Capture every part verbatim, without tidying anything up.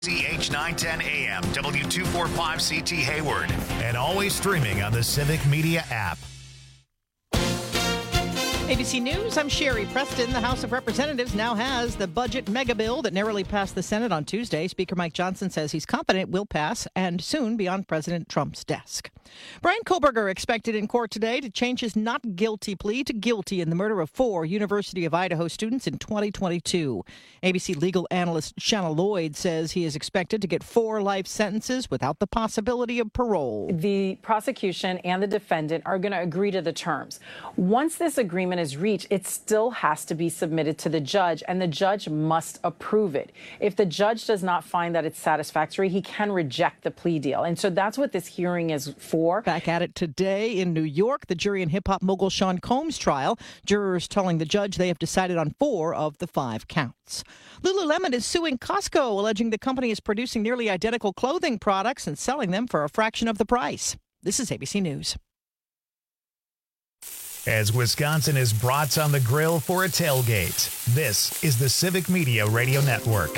C H nine ten A M, W two forty-five C T Hayward, and always streaming on the Civic Media app. A B C News, I'm Sherry Preston. The House of Representatives now has the budget mega bill that narrowly passed the Senate on Tuesday. Speaker Mike Johnson says he's confident it will pass and soon be on President Trump's desk. Brian Koberger expected in court today to change his not guilty plea to guilty in the murder of four University of Idaho students in twenty twenty-two. A B C legal analyst Shanna Lloyd says he is expected to get four life sentences without the possibility of parole. The prosecution and the defendant are going to agree to the terms. Once this agreement is reached, it still has to be submitted to the judge, and the judge must approve it. If the judge does not find that it's satisfactory, he can reject the plea deal. And so that's what this hearing is for. Back at it today in New York, the jury in hip-hop mogul Sean Combs' trial. Jurors telling the judge they have decided on four of the five counts. Lululemon is suing Costco, alleging the company is producing nearly identical clothing products and selling them for a fraction of the price. This is A B C News. As Wisconsin is brats on the grill for a tailgate, this is the Civic Media Radio Network.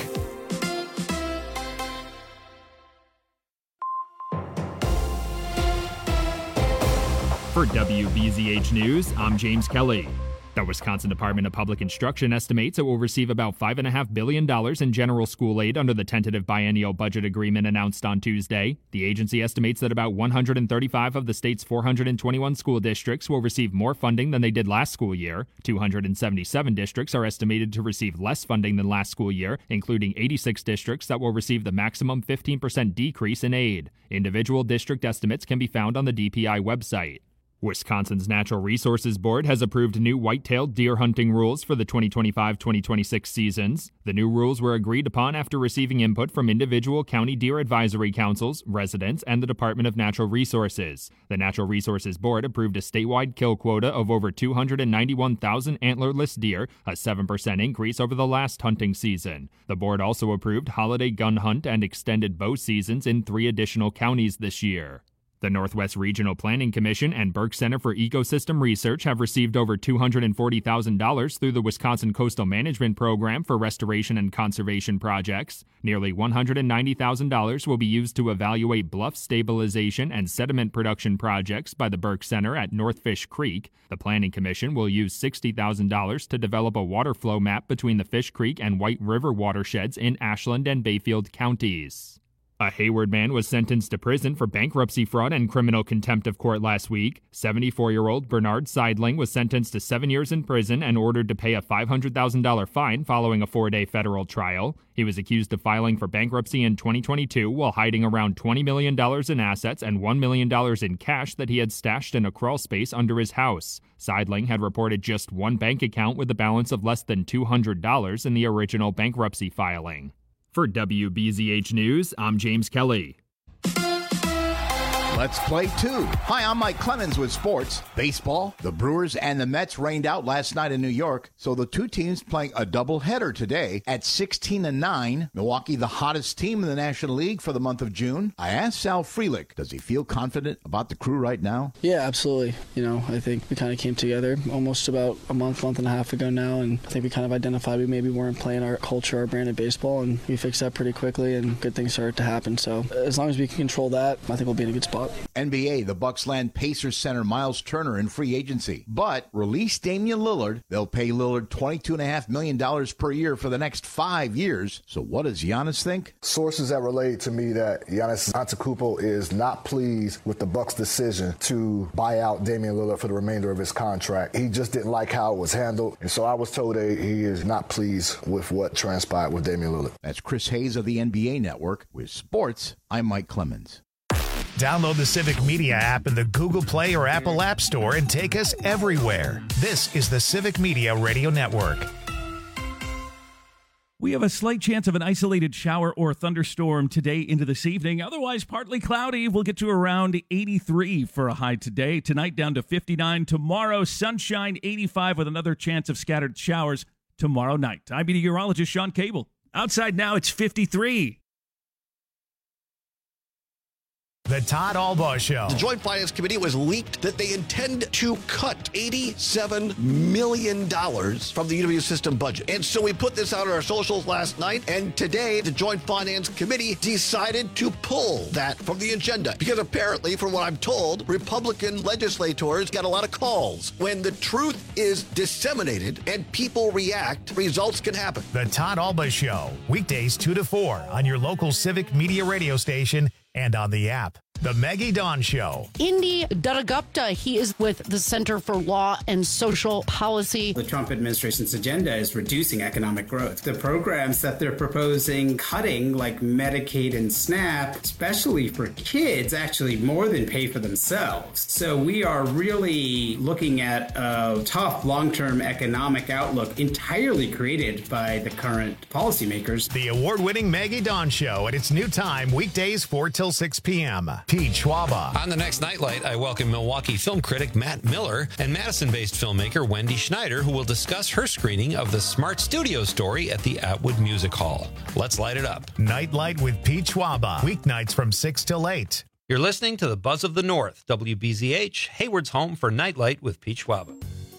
For W B Z H News, I'm James Kelly. The Wisconsin Department of Public Instruction estimates it will receive about five point five billion dollars in general school aid under the tentative biennial budget agreement announced on Tuesday. The agency estimates that about one hundred thirty-five of the state's four hundred twenty-one school districts will receive more funding than they did last school year. two hundred seventy-seven districts are estimated to receive less funding than last school year, including eighty-six districts that will receive the maximum fifteen percent decrease in aid. Individual district estimates can be found on the D P I website. Wisconsin's Natural Resources Board has approved new white-tailed deer hunting rules for the twenty twenty-five twenty twenty-six seasons. The new rules were agreed upon after receiving input from individual county deer advisory councils, residents, and the Department of Natural Resources. The Natural Resources Board approved a statewide kill quota of over two hundred ninety-one thousand antlerless deer, a seven percent increase over the last hunting season. The board also approved holiday gun hunt and extended bow seasons in three additional counties this year. The Northwest Regional Planning Commission and Burke Center for Ecosystem Research have received over two hundred forty thousand dollars through the Wisconsin Coastal Management Program for restoration and conservation projects. Nearly one hundred ninety thousand dollars will be used to evaluate bluff stabilization and sediment production projects by the Burke Center at Northfish Creek. The Planning Commission will use sixty thousand dollars to develop a water flow map between the Fish Creek and White River watersheds in Ashland and Bayfield counties. A Hayward man was sentenced to prison for bankruptcy fraud and criminal contempt of court last week. seventy-four-year-old Bernard Seidling was sentenced to seven years in prison and ordered to pay a five hundred thousand dollars fine following a four-day federal trial. He was accused of filing for bankruptcy in twenty twenty-two while hiding around twenty million dollars in assets and one million dollars in cash that he had stashed in a crawl space under his house. Seidling had reported just one bank account with a balance of less than two hundred dollars in the original bankruptcy filing. For W B Z H News, I'm James Kelly. Let's play two. Hi, I'm Mike Clemens with sports. Baseball, the Brewers and the Mets rained out last night in New York, so the two teams playing a doubleheader today at sixteen and nine. Milwaukee, the hottest team in the National League for the month of June. I asked Sal Frelick, does he feel confident about the crew right now? Yeah, absolutely. You know, I think we kind of came together almost about a month, month and a half ago now, and I think we kind of identified we maybe weren't playing our culture, our brand of baseball, and we fixed that pretty quickly, and good things started to happen. So as long as we can control that, I think we'll be in a good spot. N B A, the Bucks land Pacers center Miles Turner in free agency, but release Damian Lillard. They'll pay Lillard twenty-two point five million dollars per year for the next five years. So what does Giannis think? Sources have relayed to me that Giannis Antetokounmpo is not pleased with the Bucks' decision to buy out Damian Lillard for the remainder of his contract. He just didn't like how it was handled, and so I was told that he is not pleased with what transpired with Damian Lillard. That's Chris Hayes of the N B A Network. With sports, I'm Mike Clemens. Download the Civic Media app in the Google Play or Apple App Store and take us everywhere. This is the Civic Media Radio Network. We have a slight chance of an isolated shower or thunderstorm today into this evening. Otherwise, partly cloudy. We'll get to around eighty-three for a high today. Tonight, down to fifty-nine. Tomorrow, sunshine, eighty-five with another chance of scattered showers tomorrow night. I'm meteorologist Sean Cable. Outside now, it's fifty-three. The Todd Albaugh Show. The Joint Finance Committee was leaked that they intend to cut eighty-seven million dollars from the U W system budget. And so we put this out on our socials last night, and today the Joint Finance Committee decided to pull that from the agenda. Because apparently, from what I'm told, Republican legislators got a lot of calls. When the truth is disseminated and people react, results can happen. The Todd Albaugh Show. Weekdays two to four on your local Civic Media radio station and on the app. The Maggie Dawn Show. Indy Duttagupta, he is with the Center for Law and Social Policy. The Trump administration's agenda is reducing economic growth. The programs that they're proposing cutting, like Medicaid and SNAP, especially for kids, actually more than pay for themselves. So we are really looking at a tough long-term economic outlook entirely created by the current policymakers. The award-winning Maggie Dawn Show at its new time, weekdays four till six p.m. Pete Schwaba. On the next Nightlight, I welcome Milwaukee film critic Matt Miller and Madison-based filmmaker Wendy Schneider, who will discuss her screening of the Smart Studio story at the Atwood Music Hall. Let's light it up. Nightlight with Pete Schwaba. Weeknights from six till eight. You're listening to the Buzz of the North, W B Z H, Hayward's home for Nightlight with Pete Schwaba.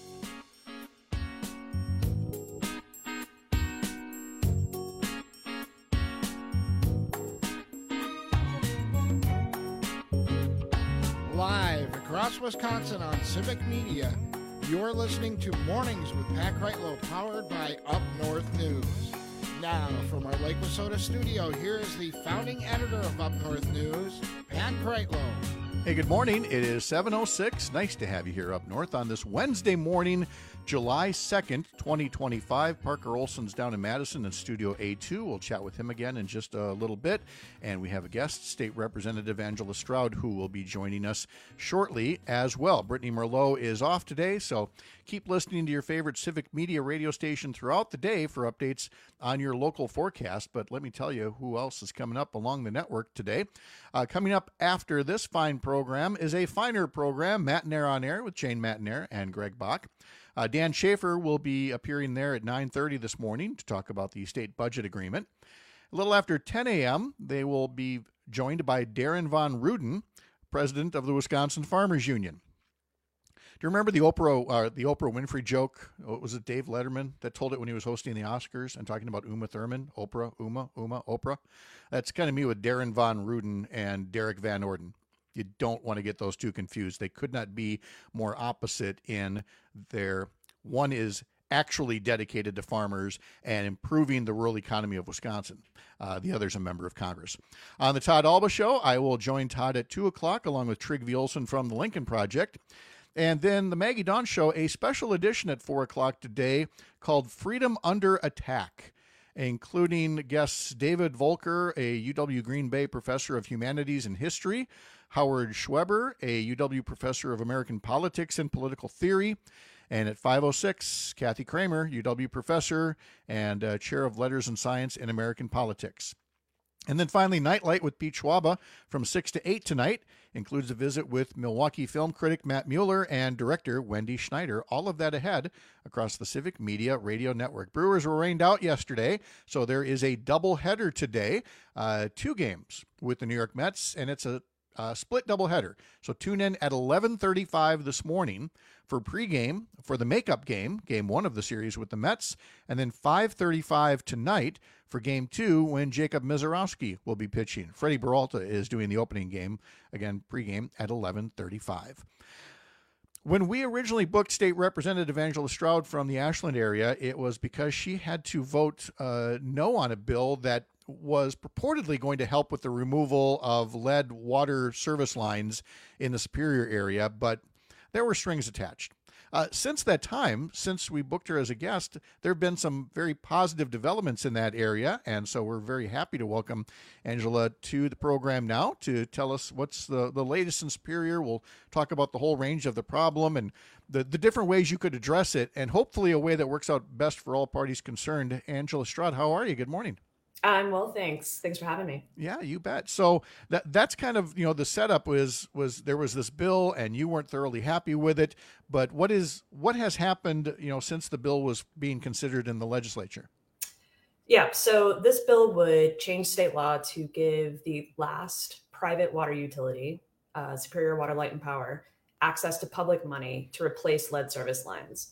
Live across Wisconsin on Civic Media, you're listening to Mornings with Pat Kreitlow, powered by Up North News. Now, from our Lake Wissota studio, here is the founding editor of Up North News, Pat Kreitlow. Hey, good morning. It is seven oh six. Nice to have you here up north on this Wednesday morning, July second, twenty twenty-five. Parker Olson's down in Madison in Studio A two. We'll chat with him again in just a little bit. And we have a guest, State Representative Angela Stroud, who will be joining us shortly as well. Brittany Merlot is off today, so keep listening to your favorite Civic Media radio station throughout the day for updates on your local forecast. But let me tell you who else is coming up along the network today. Uh, coming up after this fine program is a finer program, Matinaire on Air with Jane Matinaire and Greg Bach. Uh, Dan Schaefer will be appearing there at nine thirty this morning to talk about the state budget agreement. A little after ten a.m., they will be joined by Darren Von Ruden, president of the Wisconsin Farmers Union. Do you remember the Oprah uh, the Oprah Winfrey joke? Oh, was it Dave Letterman that told it when he was hosting the Oscars and talking about Uma Thurman? Oprah, Uma, Uma, Oprah. That's kind of me with Darren Von Ruden and Derek Van Orden. You don't want to get those two confused. They could not be more opposite in their, one is actually dedicated to farmers and improving the rural economy of Wisconsin. Uh, the other's a member of Congress. On the Todd Albaugh Show, I will join Todd at two o'clock along with Trigg Olson from the Lincoln Project. And then the Maggie Dawn Show, a special edition at four o'clock today called Freedom Under Attack, including guests David Volker, a U W Green Bay professor of humanities and history, Howard Schweber, a U W professor of American politics and political theory, and at five oh six, Kathy Kramer, U W professor and uh, chair of letters and science in American politics. And then finally, Nightlight with Pete Schwaba from six to eight tonight includes a visit with Milwaukee film critic Matt Mueller and director Wendy Schneider. All of that ahead across the Civic Media Radio Network. Brewers were rained out yesterday, so there is a doubleheader today. Uh, two games with the New York Mets, and it's a Uh, split doubleheader. So tune in at eleven thirty-five this morning for pregame for the makeup game, game one of the series with the Mets, and then five thirty-five tonight for game two when Jacob Mizorowski will be pitching. Freddie Peralta is doing the opening game, again, pregame at eleven thirty-five. When we originally booked State Representative Angela Stroud from the Ashland area, it was because she had to vote uh, no on a bill that was purportedly going to help with the removal of lead water service lines in the Superior area, but there were strings attached. Uh, since that time, since we booked her as a guest, there have been some very positive developments in that area, and so we're very happy to welcome Angela to the program now to tell us what's the, the latest in Superior. We'll talk about the whole range of the problem and the, the different ways you could address it, and hopefully a way that works out best for all parties concerned. Angela Stroud, how are you? Good morning. I'm well, thanks. Thanks for having me. Yeah, you bet. So that that's kind of, you know, the setup was was there was this bill and you weren't thoroughly happy with it. But what is what has happened, you know, since the bill was being considered in the legislature? Yeah, so this bill would change state law to give the last private water utility, uh, Superior Water, Light and Power, access to public money to replace lead service lines.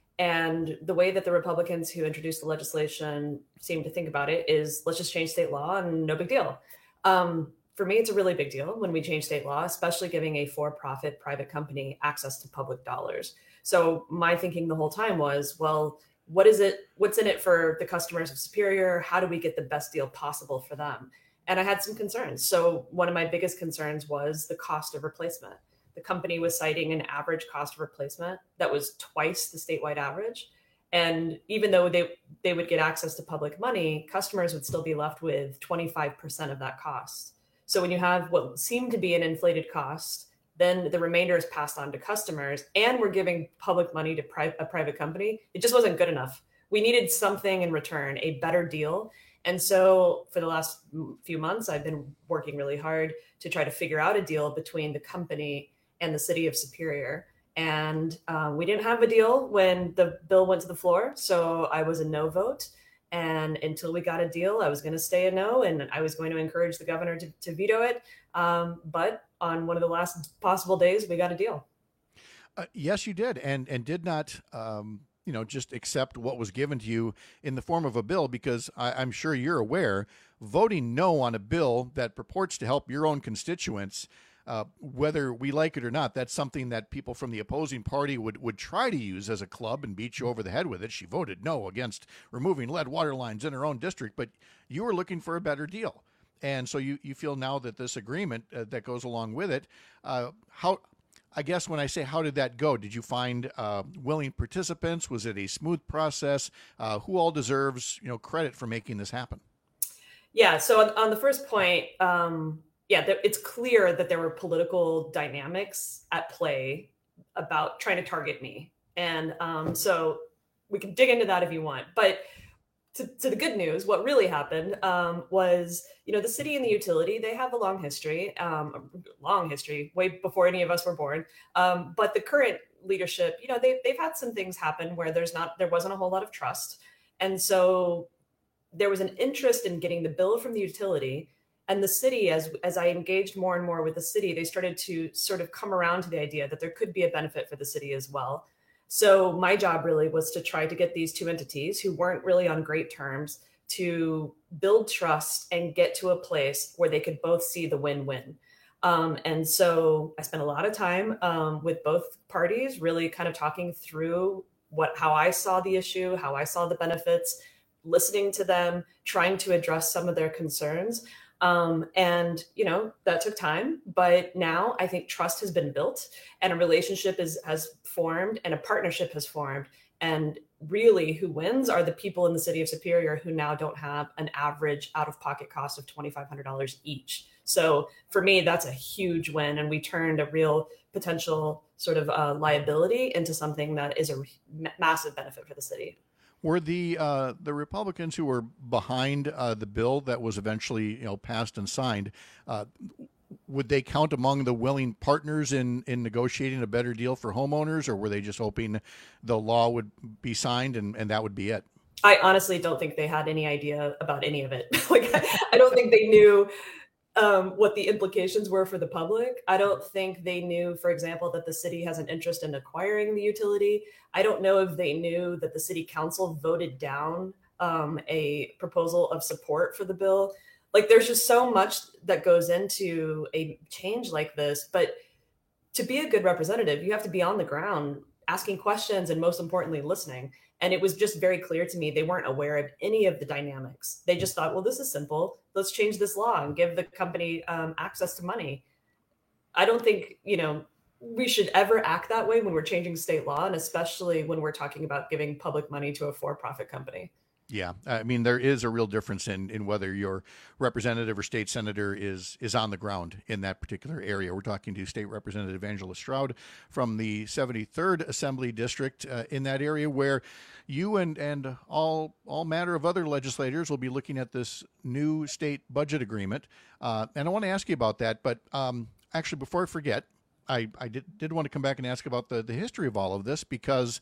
And the way that the Republicans who introduced the legislation seem to think about it is, let's just change state law and no big deal. Um, for me, it's a really big deal when we change state law, especially giving a for-profit private company access to public dollars. So my thinking the whole time was, well, what is it? What's in it for the customers of Superior? How do we get the best deal possible for them? And I had some concerns. So one of my biggest concerns was the cost of replacement. The company was citing an average cost of replacement that was twice the statewide average. And even though they, they would get access to public money, customers would still be left with twenty-five percent of that cost. So when you have what seemed to be an inflated cost, then the remainder is passed on to customers, and we're giving public money to pri- a private company. It just wasn't good enough. We needed something in return, a better deal. And so for the last few months, I've been working really hard to try to figure out a deal between the company and the city of Superior. And uh, we didn't have a deal when the bill went to the floor. So I was a no vote. And until we got a deal, I was going to stay a no. And I was going to encourage the governor to, to veto it. Um, but on one of the last possible days, we got a deal. Uh, yes, you did. And, and did not, um, you know, just accept what was given to you in the form of a bill, because I, I'm sure you're aware, voting no on a bill that purports to help your own constituents, Uh, whether we like it or not, that's something that people from the opposing party would, would try to use as a club and beat you over the head with it. She voted no against removing lead water lines in her own district, but you were looking for a better deal. And so you, you feel now that this agreement uh, that goes along with it, uh, how, I guess when I say how did that go, did you find uh, willing participants? Was it a smooth process? Uh, who all deserves, you know, credit for making this happen? Yeah. So on, on the first point, um, yeah, it's clear that there were political dynamics at play about trying to target me. And um, so we can dig into that if you want. But to, to the good news, what really happened um, was, you know, the city and the utility, they have a long history, um, a long history, way before any of us were born. Um, but the current leadership, you know, they, they've had some things happen where there's not, there wasn't a whole lot of trust. And so there was an interest in getting the bill from the utility. And the city, as as I engaged more and more with the city, they started to sort of come around to the idea that there could be a benefit for the city as well. So my job really was to try to get these two entities who weren't really on great terms to build trust and get to a place where they could both see the win-win. Um, and so I spent a lot of time um, with both parties, really kind of talking through what how I saw the issue, how I saw the benefits, listening to them, trying to address some of their concerns. Um, and, you know, that took time, but now I think trust has been built and a relationship is, has formed and a partnership has formed. And really who wins are the people in the city of Superior who now don't have an average out-of-pocket cost of twenty-five hundred dollars each. So for me, that's a huge win. And we turned a real potential sort of uh, liability into something that is a massive benefit for the city. Were the uh, the Republicans who were behind uh, the bill that was eventually, you know, passed and signed, uh, would they count among the willing partners in, in negotiating a better deal for homeowners, or were they just hoping the law would be signed and, and that would be it? I honestly don't think they had any idea about any of it. Like, I don't think they knew um, what the implications were for the public. I don't think they knew, for example, that the city has an interest in acquiring the utility. I don't know if they knew that the city council voted down um, a proposal of support for the bill. Like, there's just so much that goes into a change like this. But to be a good representative, you have to be on the ground asking questions and, most importantly, listening. And it was just very clear to me they weren't aware of any of the dynamics. They just thought, well, this is simple. Let's change this law and give the company um, access to money. I don't think, you know, we should ever act that way when we're changing state law, and especially when we're talking about giving public money to a for-profit company. Yeah, I mean, there is a real difference in, in whether your representative or state senator is is on the ground in that particular area. We're talking to State Representative Angela Stroud from the seventy-third Assembly District uh, in that area, where you and, and all all matter of other legislators will be looking at this new state budget agreement. Uh, and I want to ask you about that. But um, actually, before I forget, I, I did, did want to come back and ask about the, the history of all of this, because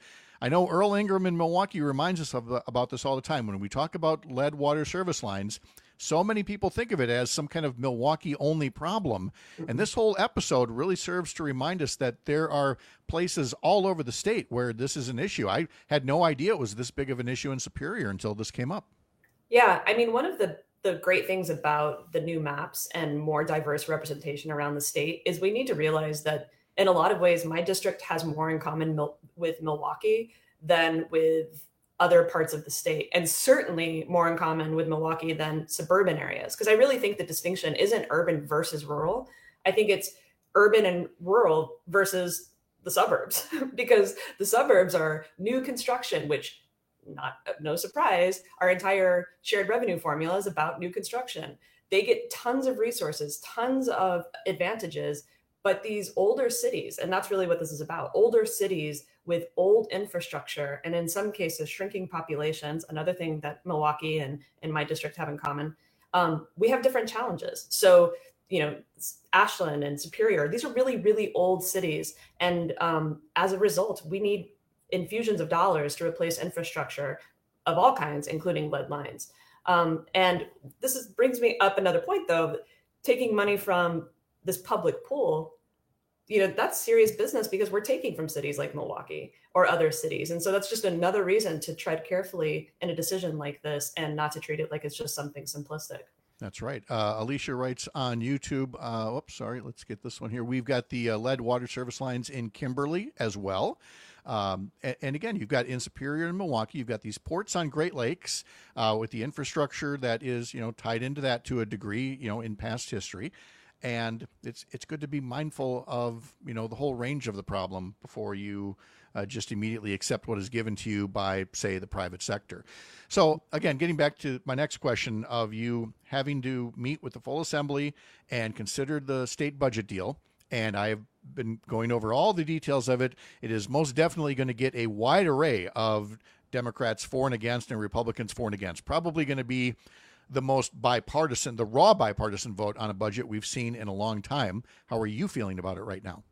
I know Earl Ingram in Milwaukee reminds us of, about this all the time. When we talk about lead water service lines, so many people think of it as some kind of Milwaukee-only problem. And this whole episode really serves to remind us that there are places all over the state where this is an issue. I had no idea it was this big of an issue in Superior until this came up. Yeah, I mean, one of the, the great things about the new maps and more diverse representation around the state is we need to realize that in a lot of ways, my district has more in common mil- with Milwaukee than with other parts of the state, and certainly more in common with Milwaukee than suburban areas. Because I really think the distinction isn't urban versus rural. I think it's urban and rural versus the suburbs, because the suburbs are new construction, which, not no surprise, our entire shared revenue formula is about new construction. They get tons of resources, tons of advantages, but these older cities, and that's really what this is about, older cities with old infrastructure, and in some cases, shrinking populations, another thing that Milwaukee and, and my district have in common, um, we have different challenges. So, you know, Ashland and Superior, these are really, really old cities. And um, as a result, we need infusions of dollars to replace infrastructure of all kinds, including lead lines. Um, and this is, brings me up another point, though, taking money from this public pool, you know, that's serious business because we're taking from cities like Milwaukee or other cities. And so that's just another reason to tread carefully in a decision like this and not to treat it like it's just something simplistic. That's right. Uh, Alicia writes on YouTube, uh, oops, sorry, let's get this one here. We've got the uh, lead water service lines in Kimberly as well. Um, and, and again, you've got in Superior and Milwaukee, you've got these ports on Great Lakes uh, with the infrastructure that is, you know, tied into that to a degree, you know, in past history. And it's it's good to be mindful of, you know, the whole range of the problem before you uh, just immediately accept what is given to you by, say, the private sector. So, again, getting back to my next question of you having to meet with the full assembly and consider the state budget deal, and I've been going over all the details of it. It is most definitely going to get a wide array of Democrats for and against and Republicans for and against. Probably going to be the most bipartisan, the raw bipartisan vote on a budget we've seen in a long time. How are you feeling about it right now?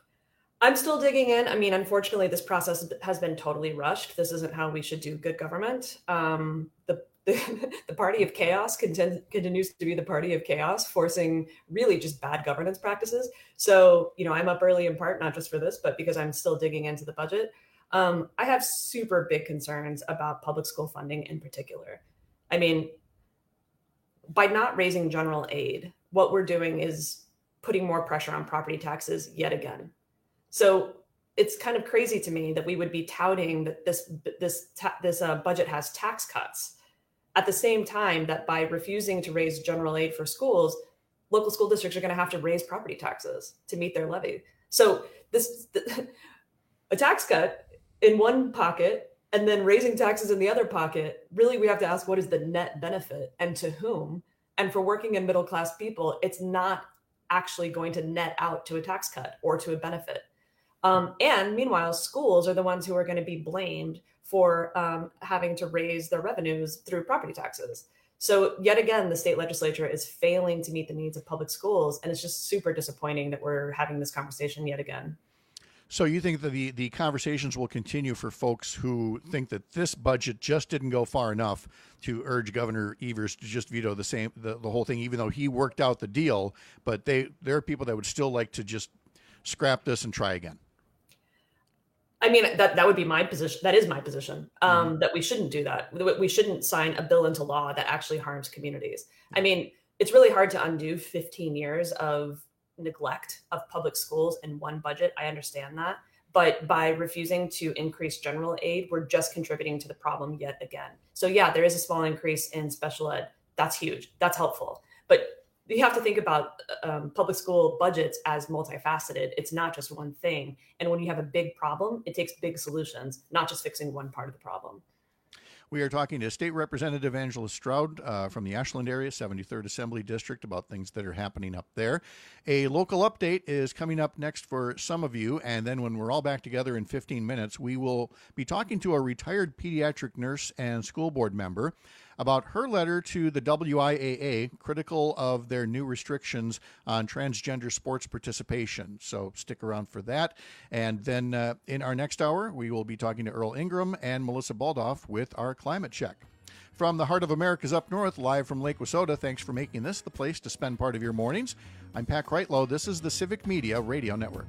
I'm still digging in. I mean, unfortunately, this process has been totally rushed. This isn't how we should do good government. Um, the, the the party of chaos contend, continues to be the party of chaos, forcing really just bad governance practices. So, you know, I'm up early in part, not just for this, but because I'm still digging into the budget. Um, I have super big concerns about public school funding in particular. I mean, by not raising general aid, what we're doing is putting more pressure on property taxes yet again. So it's kind of crazy to me that we would be touting that this this ta- this uh, budget has tax cuts at the same time that by refusing to raise general aid for schools, local school districts are going to have to raise property taxes to meet their levy. So this the, a tax cut in one pocket and then raising taxes in the other pocket, really we have to ask what is the net benefit and to whom? And for working and middle class people, it's not actually going to net out to a tax cut or to a benefit. Um, and meanwhile, schools are the ones who are going to be blamed for um, having to raise their revenues through property taxes. So yet again, the state legislature is failing to meet the needs of public schools. And it's just super disappointing that we're having this conversation yet again. So you think that the, the conversations will continue for folks who think that this budget just didn't go far enough to urge Governor Evers to just veto the same the, the whole thing, even though he worked out the deal. But they there are people that would still like to just scrap this and try again. I mean, that, that would be my position. That is my position, um, mm-hmm. that we shouldn't do that. We shouldn't sign a bill into law that actually harms communities. I mean, it's really hard to undo fifteen years of neglect of public schools in one budget. I understand that. But by refusing to increase general aid, we're just contributing to the problem yet again. So yeah, there is a small increase in special ed. That's huge. That's helpful. But you have to think about um, public school budgets as multifaceted. It's not just one thing. And when you have a big problem, it takes big solutions, not just fixing one part of the problem. We are talking to State Representative Angela Stroud uh, from the Ashland area, seventy-third Assembly District, about things that are happening up there. A local update is coming up next for some of you, and then when we're all back together in fifteen minutes, we will be talking to a retired pediatric nurse and school board member about her letter to the W I A A, critical of their new restrictions on transgender sports participation. So stick around for that. And then uh, in our next hour, we will be talking to Earl Ingram and Melissa Baldoff with our climate check. From the heart of America's Up North, live from Lake Wissota, thanks for making this the place to spend part of your mornings. I'm Pat Kreitlow. This is the Civic Media Radio Network.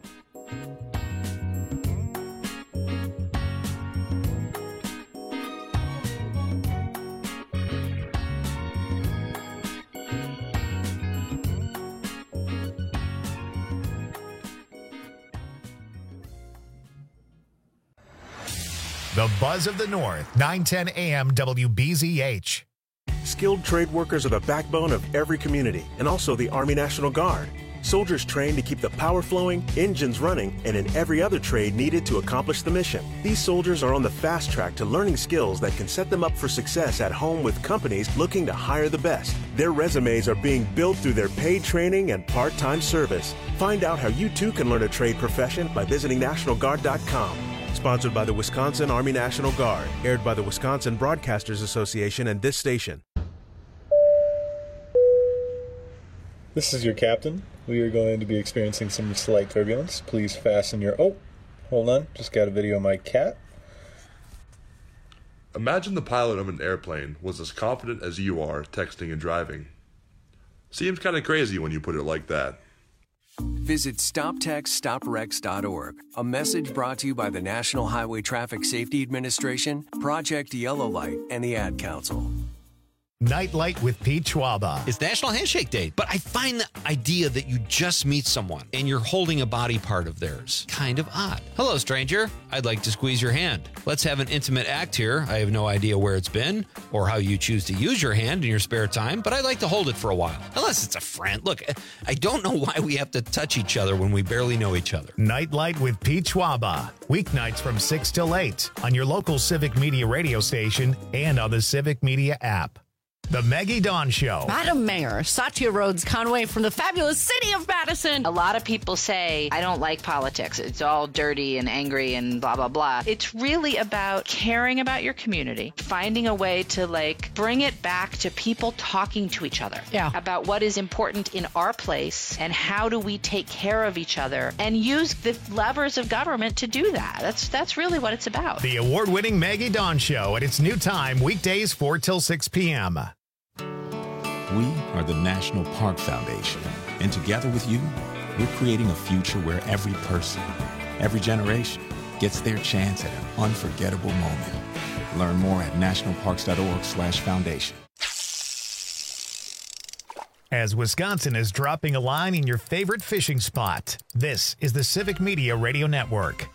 The Buzz of the North, nine ten A M W B Z H. Skilled trade workers are the backbone of every community, and also the Army National Guard. Soldiers trained to keep the power flowing, engines running, and in every other trade needed to accomplish the mission. These soldiers are on the fast track to learning skills that can set them up for success at home with companies looking to hire the best. Their resumes are being built through their paid training and part-time service. Find out how you too can learn a trade profession by visiting National Guard dot com. Sponsored by the Wisconsin Army National Guard. Aired by the Wisconsin Broadcasters Association and this station. This is your captain. We are going to be experiencing some slight turbulence. Please fasten your... Oh, hold on. Just got a video of my cat. Imagine the pilot of an airplane was as confident as you are texting and driving. Seems kind of crazy when you put it like that. Visit stop text stop wrecks dot org. A message brought to you by the National Highway Traffic Safety Administration, Project Yellow Light, and the Ad Council. Nightlight with Pete Schwaba. It's National Handshake Day, but I find the idea that you just meet someone and you're holding a body part of theirs kind of odd. Hello, stranger. I'd like to squeeze your hand. Let's have an intimate act here. I have no idea where it's been or how you choose to use your hand in your spare time, but I'd like to hold it for a while. Unless it's a friend. Look, I don't know why we have to touch each other when we barely know each other. Nightlight with Pete Schwaba. Weeknights from six till eight on your local Civic Media radio station and on the Civic Media app. The Maggie Dawn Show. Madam Mayor, Satya Rhodes Conway from the fabulous city of Madison. A lot of people say, I don't like politics. It's all dirty and angry and blah, blah, blah. It's really about caring about your community, finding a way to, like, bring it back to people talking to each other. Yeah. About what is important in our place and how do we take care of each other and use the levers of government to do that. That's, that's really what it's about. The award-winning Maggie Dawn Show at its new time, weekdays four till six p.m. We are the National Park Foundation, and together with you, we're creating a future where every person, every generation, gets their chance at an unforgettable moment. Learn more at national parks dot org slash foundation. As Wisconsin is dropping a line in your favorite fishing spot, this is the Civic Media Radio Network.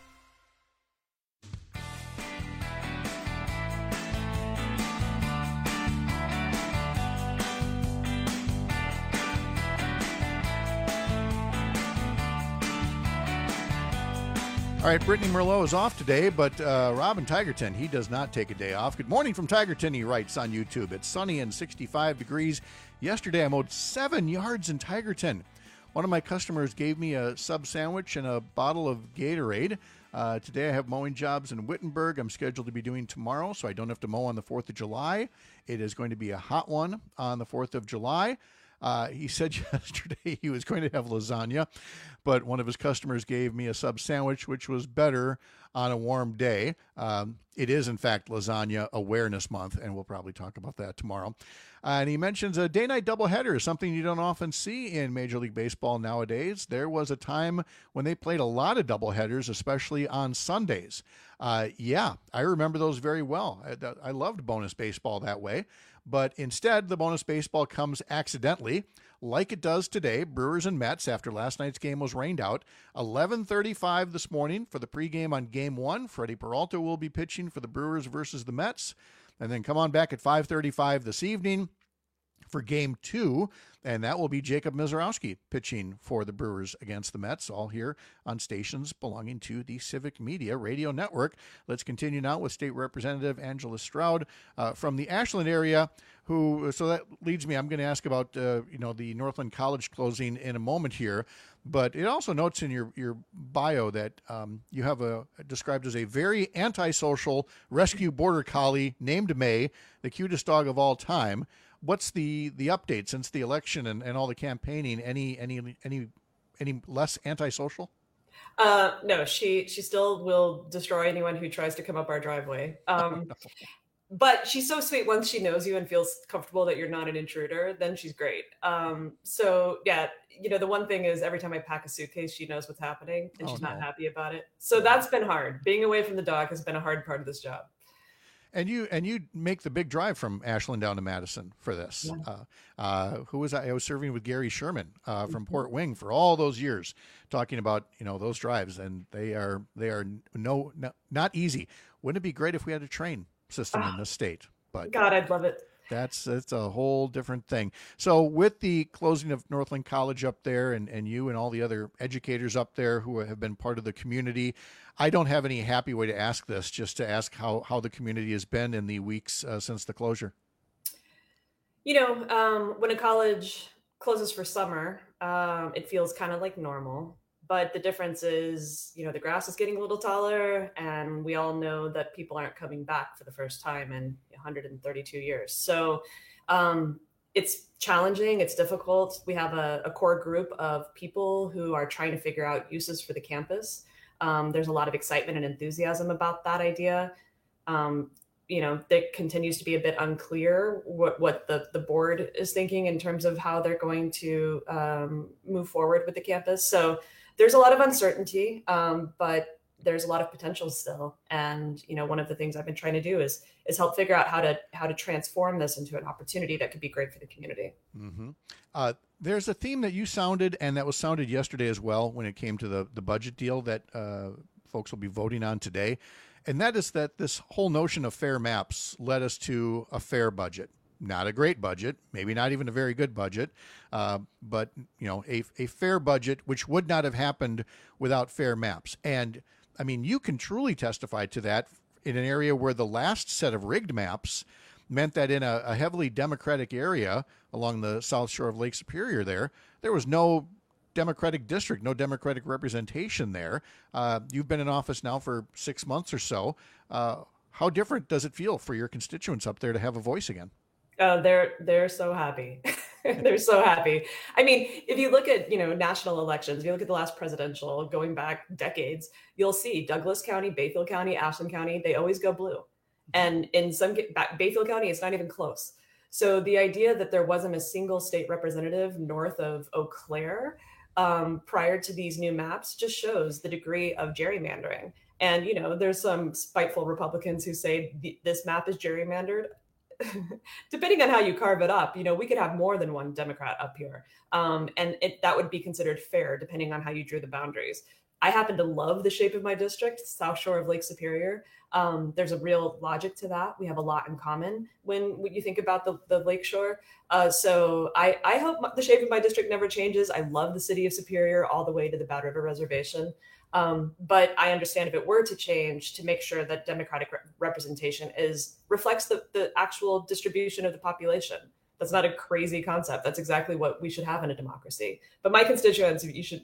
All right, Brittany Merlot is off today, but uh, Robin Tigerton, he does not take a day off. Good morning from Tigerton, he writes on YouTube. It's sunny and sixty-five degrees. Yesterday, I mowed seven yards in Tigerton. One of my customers gave me a sub sandwich and a bottle of Gatorade. Uh, today, I have mowing jobs in Wittenberg I'm scheduled to be doing tomorrow, so I don't have to mow on the fourth of July. It is going to be a hot one on the fourth of July. Uh, he said yesterday he was going to have lasagna, but one of his customers gave me a sub sandwich, which was better on a warm day. Um, it is, in fact, Lasagna Awareness Month, and we'll probably talk about that tomorrow. Uh, and he mentions a day-night doubleheader, something you don't often see in Major League Baseball nowadays. There was a time when they played a lot of doubleheaders, especially on Sundays. Uh, yeah, I remember those very well. I, I loved bonus baseball that way. But instead, the bonus baseball comes accidentally, like it does today. Brewers and Mets, after last night's game was rained out. eleven thirty-five this morning for the pregame on Game one. Freddie Peralta will be pitching for the Brewers versus the Mets. And then come on back at five thirty-five this evening for game two, and that will be Jacob Mizorowski pitching for the Brewers against the Mets, all here on stations belonging to the Civic Media Radio Network. Let's continue now with State Representative Angela Stroud uh, from the Ashland area, who, so that leads me, I'm going to ask about, uh, you know, the Northland College closing in a moment here, but it also notes in your, your bio that um, you have a, described as a very antisocial rescue border collie named May, the cutest dog of all time. What's the, the update since the election and, and all the campaigning? Any any any any less antisocial? Uh, no, she she still will destroy anyone who tries to come up our driveway. Um, no. But she's so sweet once she knows you and feels comfortable that you're not an intruder. Then she's great. Um, so yeah, you know, the one thing is every time I pack a suitcase, she knows what's happening and oh, she's no. not happy about it. So that's been hard. Being away from the dog has been a hard part of this job. And you and you make the big drive from Ashland down to Madison for this. Yeah. Uh, uh, who was I? I was serving with Gary Sherman uh, from mm-hmm. Port Wing for all those years, talking about you know those drives, and they are they are no, no not easy. Wouldn't it be great if we had a train system oh, in this state? But God, I'd love it. That's that's a whole different thing. So with the closing of Northland College up there, and, and you and all the other educators up there who have been part of the community, I don't have any happy way to ask this, just to ask how, how the community has been in the weeks uh, since the closure. You know, um, when a college closes for summer, um, it feels kind of like normal. But the difference is, you know, the grass is getting a little taller, and we all know that people aren't coming back for the first time in one hundred thirty-two years. So um, it's challenging. It's difficult. We have a, a core group of people who are trying to figure out uses for the campus. Um, there's a lot of excitement and enthusiasm about that idea. Um, you know, it continues to be a bit unclear what, what the, the board is thinking in terms of how they're going to um, move forward with the campus. So there's a lot of uncertainty, um, but there's a lot of potential still. And, you know, one of the things I've been trying to do is is help figure out how to how to transform this into an opportunity that could be great for the community. Mm-hmm. Uh, there's a theme that you sounded, and that was sounded yesterday as well when it came to the, the budget deal that uh, folks will be voting on today. And that is that this whole notion of fair maps led us to a fair budget. Not a great budget, maybe not even a very good budget, uh, but you know, a, a fair budget, which would not have happened without fair maps. And I mean, you can truly testify to that in an area where the last set of rigged maps meant that in a, a heavily Democratic area along the south shore of Lake Superior there, there was no Democratic district, no Democratic representation there. Uh, you've been in office now for six months or so. Uh, how different does it feel for your constituents up there to have a voice again? Oh, they're they're so happy. They're so happy. I mean, if you look at, you know, national elections, if you look at the last presidential going back decades, you'll see Douglas County, Bayfield County, Ashland County, they always go blue. And in some Bayfield County, it's not even close. So the idea that there wasn't a single state representative north of Eau Claire um, prior to these new maps just shows the degree of gerrymandering. And, you know, there's some spiteful Republicans who say this map is gerrymandered. Depending on how you carve it up, you know, we could have more than one Democrat up here. Um, and it, that would be considered fair, depending on how you drew the boundaries. I happen to love the shape of my district, South Shore of Lake Superior. Um, there's a real logic to that. We have a lot in common when, when you think about the, the Lake Shore. Uh, so I, I hope the shape of my district never changes. I love the city of Superior all the way to the Bad River Reservation. Um, but I understand if it were to change, to make sure that Democratic re- representation is reflects the, the actual distribution of the population. That's not a crazy concept. That's exactly what we should have in a democracy. But my constituents, you should,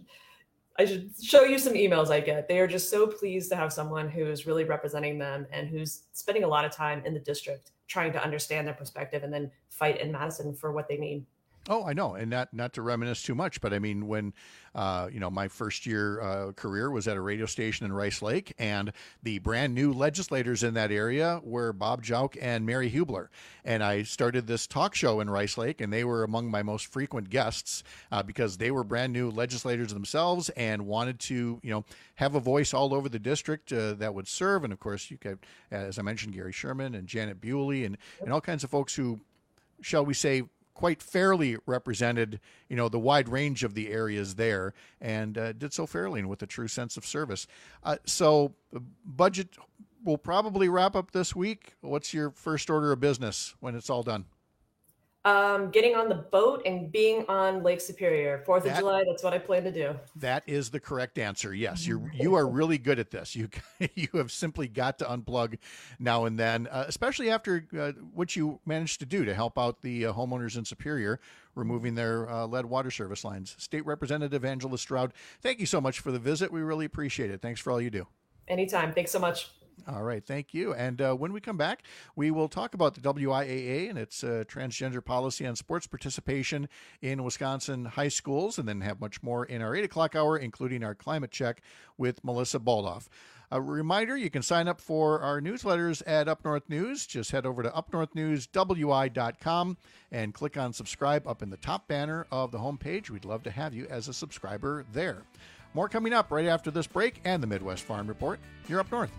I should show you some emails I get. They are just so pleased to have someone who is really representing them and who's spending a lot of time in the district trying to understand their perspective and then fight in Madison for what they need. Oh, I know. And not, not to reminisce too much, but I mean, when, uh, you know, my first year uh, career was at a radio station in Rice Lake, and the brand new legislators in that area were Bob Jauch and Mary Hubler. And I started this talk show in Rice Lake, and they were among my most frequent guests uh, because they were brand new legislators themselves and wanted to, you know, have a voice all over the district uh, that would serve. And of course, you could, as I mentioned, Gary Sherman and Janet Bewley and, and all kinds of folks who, shall we say, quite fairly represented, you know, the wide range of the areas there, and uh, did so fairly and with a true sense of service. Uh, so the budget will probably wrap up this week. What's your first order of business when it's all done? Um, getting on the boat and being on Lake Superior. Fourth of That- July, that's what I plan to do. That is the correct answer. Yes, you you are really good at this. You you have simply got to unplug now and then, uh, especially after uh, what you managed to do to help out the uh, homeowners in Superior, removing their uh, lead water service lines. State Representative Angela Stroud, thank you so much for the visit. We really appreciate it. Thanks for all you do. Anytime. Thanks so much. All right, thank you. And uh, when we come back, we will talk about the W I A A and its uh, transgender policy on sports participation in Wisconsin high schools, and then have much more in our eight o'clock hour, including our climate check with Melissa Baldoff. A reminder, you can sign up for our newsletters at Up North News. Just head over to up north news w i dot com and click on subscribe up in the top banner of the homepage. We'd love to have you as a subscriber there. More coming up right after this break and the Midwest Farm Report. You're Up North.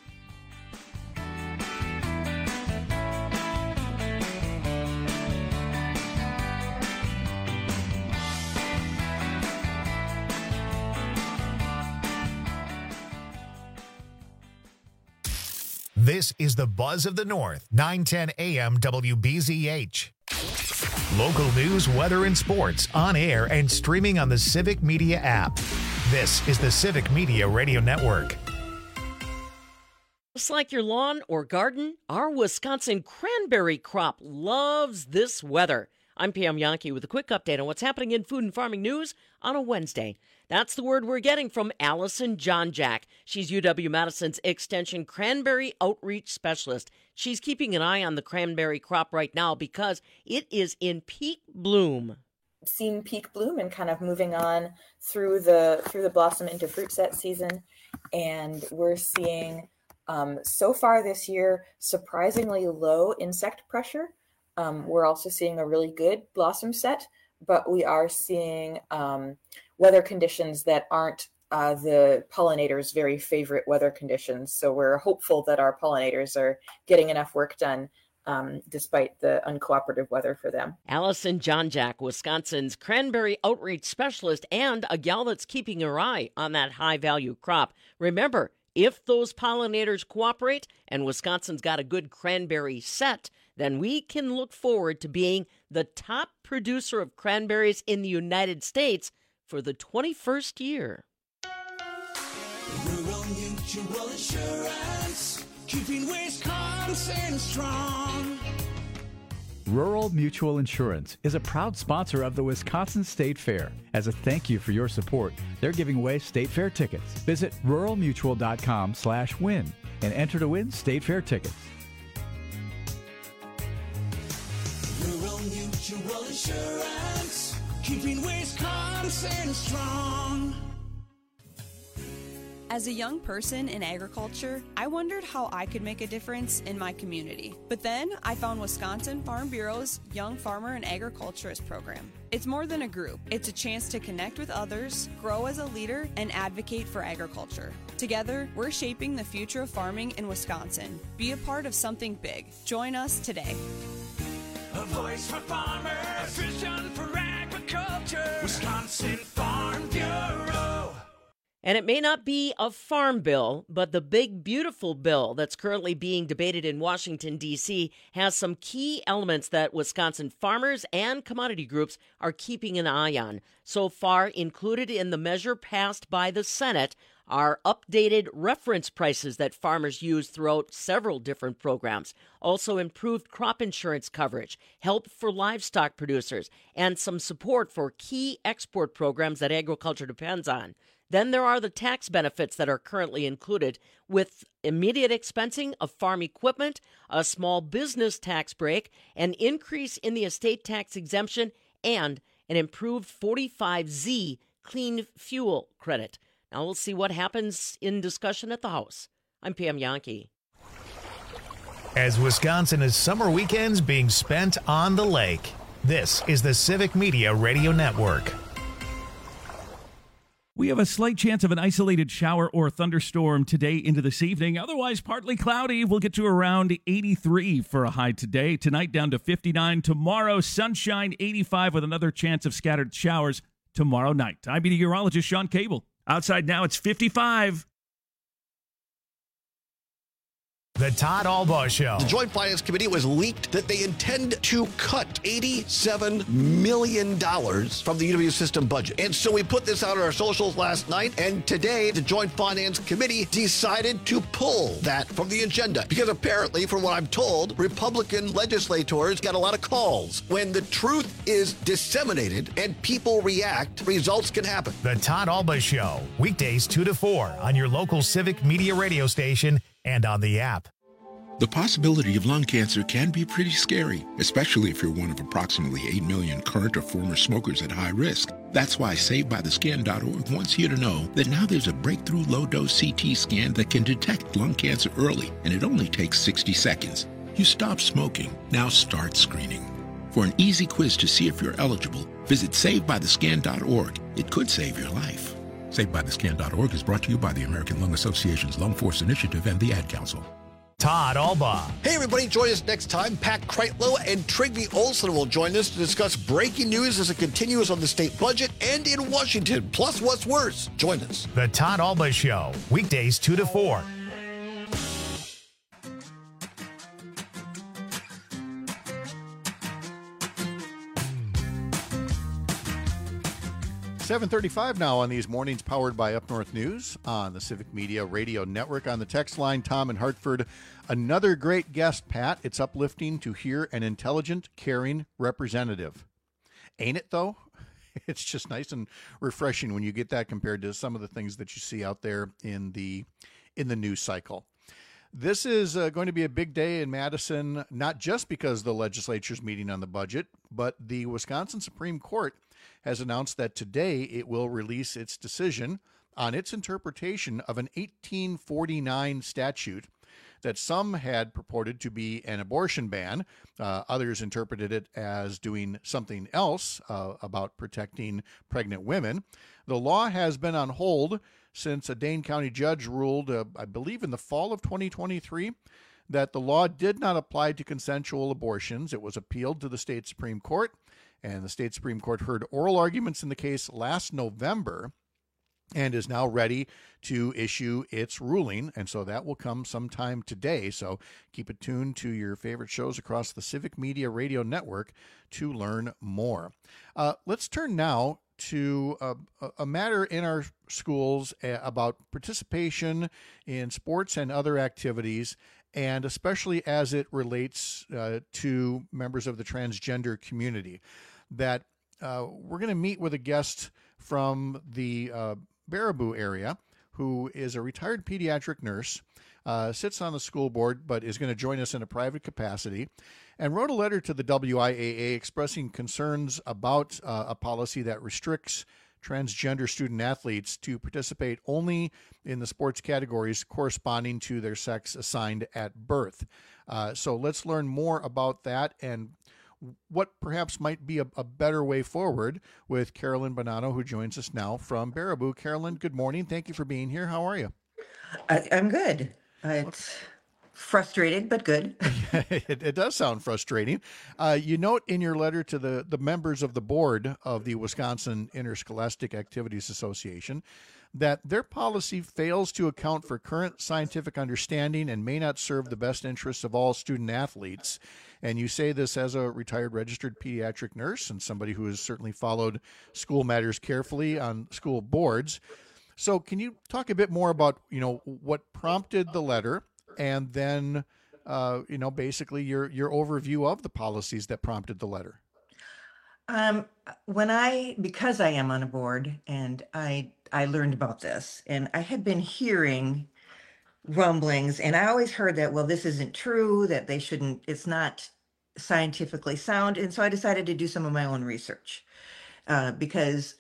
This is the Buzz of the North, nine ten A M W B Z H. Local news, weather, and sports on air and streaming on the Civic Media app. This is the Civic Media Radio Network. Just like your lawn or garden, our Wisconsin cranberry crop loves this weather. I'm Pam Yankee with a quick update on what's happening in food and farming news on a Wednesday. That's the word we're getting from Allison Johnjack. She's U W-Madison's Extension Cranberry Outreach Specialist. She's keeping an eye on the cranberry crop right now because it is in peak bloom. Seen peak bloom and kind of moving on through the through the blossom into fruit set season, and we're seeing um, so far this year surprisingly low insect pressure. Um, we're also seeing a really good blossom set, but we are seeing um, weather conditions that aren't uh, the pollinators' very favorite weather conditions. So we're hopeful that our pollinators are getting enough work done um, despite the uncooperative weather for them. Allison Johnjack, Wisconsin's cranberry outreach specialist and a gal that's keeping her eye on that high-value crop. Remember, if those pollinators cooperate and Wisconsin's got a good cranberry set, then we can look forward to being the top producer of cranberries in the United States for the twenty-first year. Rural Mutual Insurance, keeping Wisconsin strong. Rural Mutual Insurance is a proud sponsor of the Wisconsin State Fair. As a thank you for your support, they're giving away State Fair tickets. Visit rural mutual dot com slash win and enter to win State Fair tickets. Rural Mutual Insurance, keeping Wisconsin strong. As a young person in agriculture, I wondered how I could make a difference in my community. But then I found Wisconsin Farm Bureau's Young Farmer and Agriculturist program. It's more than a group. It's a chance to connect with others, grow as a leader, and advocate for agriculture. Together, we're shaping the future of farming in Wisconsin. Be a part of something big. Join us today. A voice for farmers, a vision for agriculture. Wisconsin Farm Bureau. And it may not be a farm bill, but the big, beautiful bill that's currently being debated in Washington, D C has some key elements that Wisconsin farmers and commodity groups are keeping an eye on. So far, included in the measure passed by the Senate are updated reference prices that farmers use throughout several different programs, also improved crop insurance coverage, help for livestock producers, and some support for key export programs that agriculture depends on. Then there are the tax benefits that are currently included with immediate expensing of farm equipment, a small business tax break, an increase in the estate tax exemption, and an improved forty-five Z clean fuel credit. Now we'll see what happens in discussion at the House. I'm Pam Yankee. As Wisconsin is summer weekends being spent on the lake, this is the Civic Media Radio Network. We have a slight chance of an isolated shower or thunderstorm today into this evening. Otherwise, partly cloudy. We'll get to around eighty-three for a high today. Tonight, down to fifty-nine. Tomorrow, sunshine, eighty-five with another chance of scattered showers tomorrow night. I'm meteorologist Sean Cable. Outside now, it's fifty-five. The Todd Albaugh Show. The Joint Finance Committee was leaked that they intend to cut eighty-seven million dollars from the U W system budget. And so we put this out on our socials last night, and today the Joint Finance Committee decided to pull that from the agenda. Because apparently, from what I'm told, Republican legislators got a lot of calls. When the truth is disseminated and people react, results can happen. The Todd Albaugh Show, weekdays two to four on your local Civic Media radio station and on the app. The possibility of lung cancer can be pretty scary, especially if you're one of approximately eight million current or former smokers at high risk. That's why Saved By The Scan dot org wants you to know that now there's a breakthrough low-dose C T scan that can detect lung cancer early, and it only takes sixty seconds. You stop smoking, now start screening. For an easy quiz to see if you're eligible, visit Saved By The Scan dot org. It could save your life. Saved By The Scan dot org is brought to you by the American Lung Association's Lung Force Initiative and the Ad Council. Todd Albaugh. Hey, everybody, join us next time. Pat Kreitlow and Trygve Olsen will join us to discuss breaking news as it continues on the state budget and in Washington. Plus, what's worse? Join us. The Todd Albaugh Show, weekdays two to four. seven thirty-five now on these mornings, powered by Up North News on the Civic Media Radio Network. On the text line, Tom in Hartford. Another great guest, Pat. It's uplifting to hear an intelligent, caring representative. Ain't it, though? It's just nice and refreshing when you get that compared to some of the things that you see out there in the in the news cycle. This is uh, going to be a big day in Madison, not just because the legislature's meeting on the budget, but the Wisconsin Supreme Court has announced that today it will release its decision on its interpretation of an eighteen forty-nine statute that some had purported to be an abortion ban. Uh, others interpreted it as doing something else uh, about protecting pregnant women. The law has been on hold since a Dane County judge ruled, uh, I believe in the fall of twenty twenty-three, that the law did not apply to consensual abortions. It was appealed to the state Supreme Court, and the state Supreme Court heard oral arguments in the case last November and is now ready to issue its ruling. And so that will come sometime today. So keep it tuned to your favorite shows across the Civic Media Radio Network to learn more. Uh, let's turn now to a, a matter in our schools about participation in sports and other activities, and especially as it relates uh, to members of the transgender community. That uh, we're going to meet with a guest from the uh, Baraboo area who is a retired pediatric nurse, uh, sits on the school board, but is going to join us in a private capacity, and wrote a letter to the W I A A expressing concerns about uh, a policy that restricts transgender student athletes to participate only in the sports categories corresponding to their sex assigned at birth. Uh, so let's learn more about that and what perhaps might be a, a better way forward with Carolyn Bonanno, who joins us now from Baraboo. Carolyn, good morning. Thank you for being here. How are you? I, I'm good. Uh, it's frustrated, but good. it, it does sound frustrating. Uh, you note in your letter to the, the members of the board of the Wisconsin Interscholastic Activities Association that their policy fails to account for current scientific understanding and may not serve the best interests of all student athletes. And you say this as a retired registered pediatric nurse and somebody who has certainly followed school matters carefully on school boards. So can you talk a bit more about, you know, what prompted the letter and then, uh, you know, basically your, your overview of the policies that prompted the letter? Um, when I, because I am on a board and I, I learned about this and I had been hearing rumblings and I always heard that, well, this isn't true, that they shouldn't, it's not scientifically sound. And so I decided to do some of my own research uh, because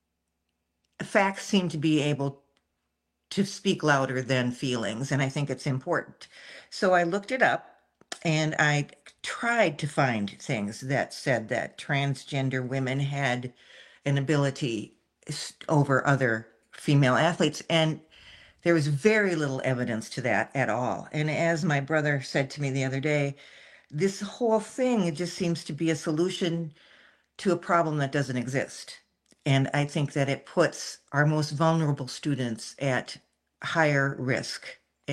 facts seem to be able to speak louder than feelings. And I think it's important. So I looked it up and I tried to find things that said that transgender women had an ability over other female athletes. And there was very little evidence to that at all. And as my brother said to me the other day, this whole thing, it just seems to be a solution to a problem that doesn't exist. And I think that it puts our most vulnerable students at higher risk. And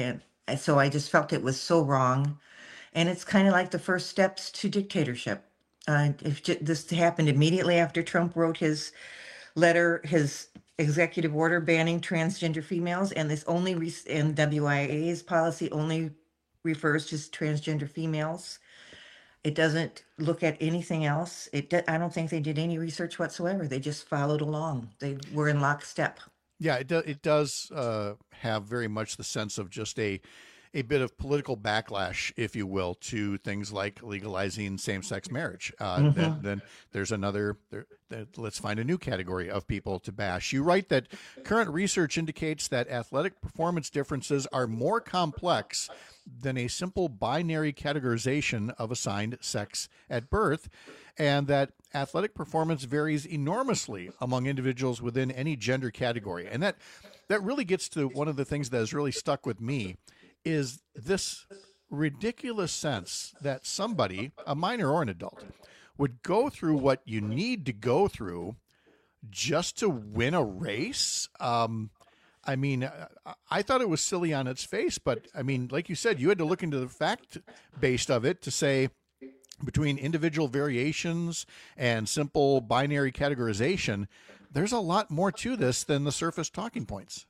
And so I just felt it was so wrong. And it's kind of like the first steps to dictatorship. Uh, if j- this happened immediately after Trump wrote his letter, his executive order banning transgender females, and this only, re- and W I A A's policy only refers to transgender females. It doesn't look at anything else. It, do- I don't think they did any research whatsoever. They just followed along. They were in lockstep. Yeah, it, do, it does uh, have very much the sense of just a a bit of political backlash, if you will, to things like legalizing same-sex marriage. Uh, Mhm. then, then there's another, there, there, let's find a new category of people to bash. You write that current research indicates that athletic performance differences are more complex than a simple binary categorization of assigned sex at birth, and that athletic performance varies enormously among individuals within any gender category. And that that really gets to one of the things that has really stuck with me, is this ridiculous sense that somebody, a minor or an adult, would go through what you need to go through just to win a race. Um, I mean, I- I thought it was silly on its face, but I mean, like you said, you had to look into the fact based of it to say, between individual variations and simple binary categorization, there's a lot more to this than the surface talking points.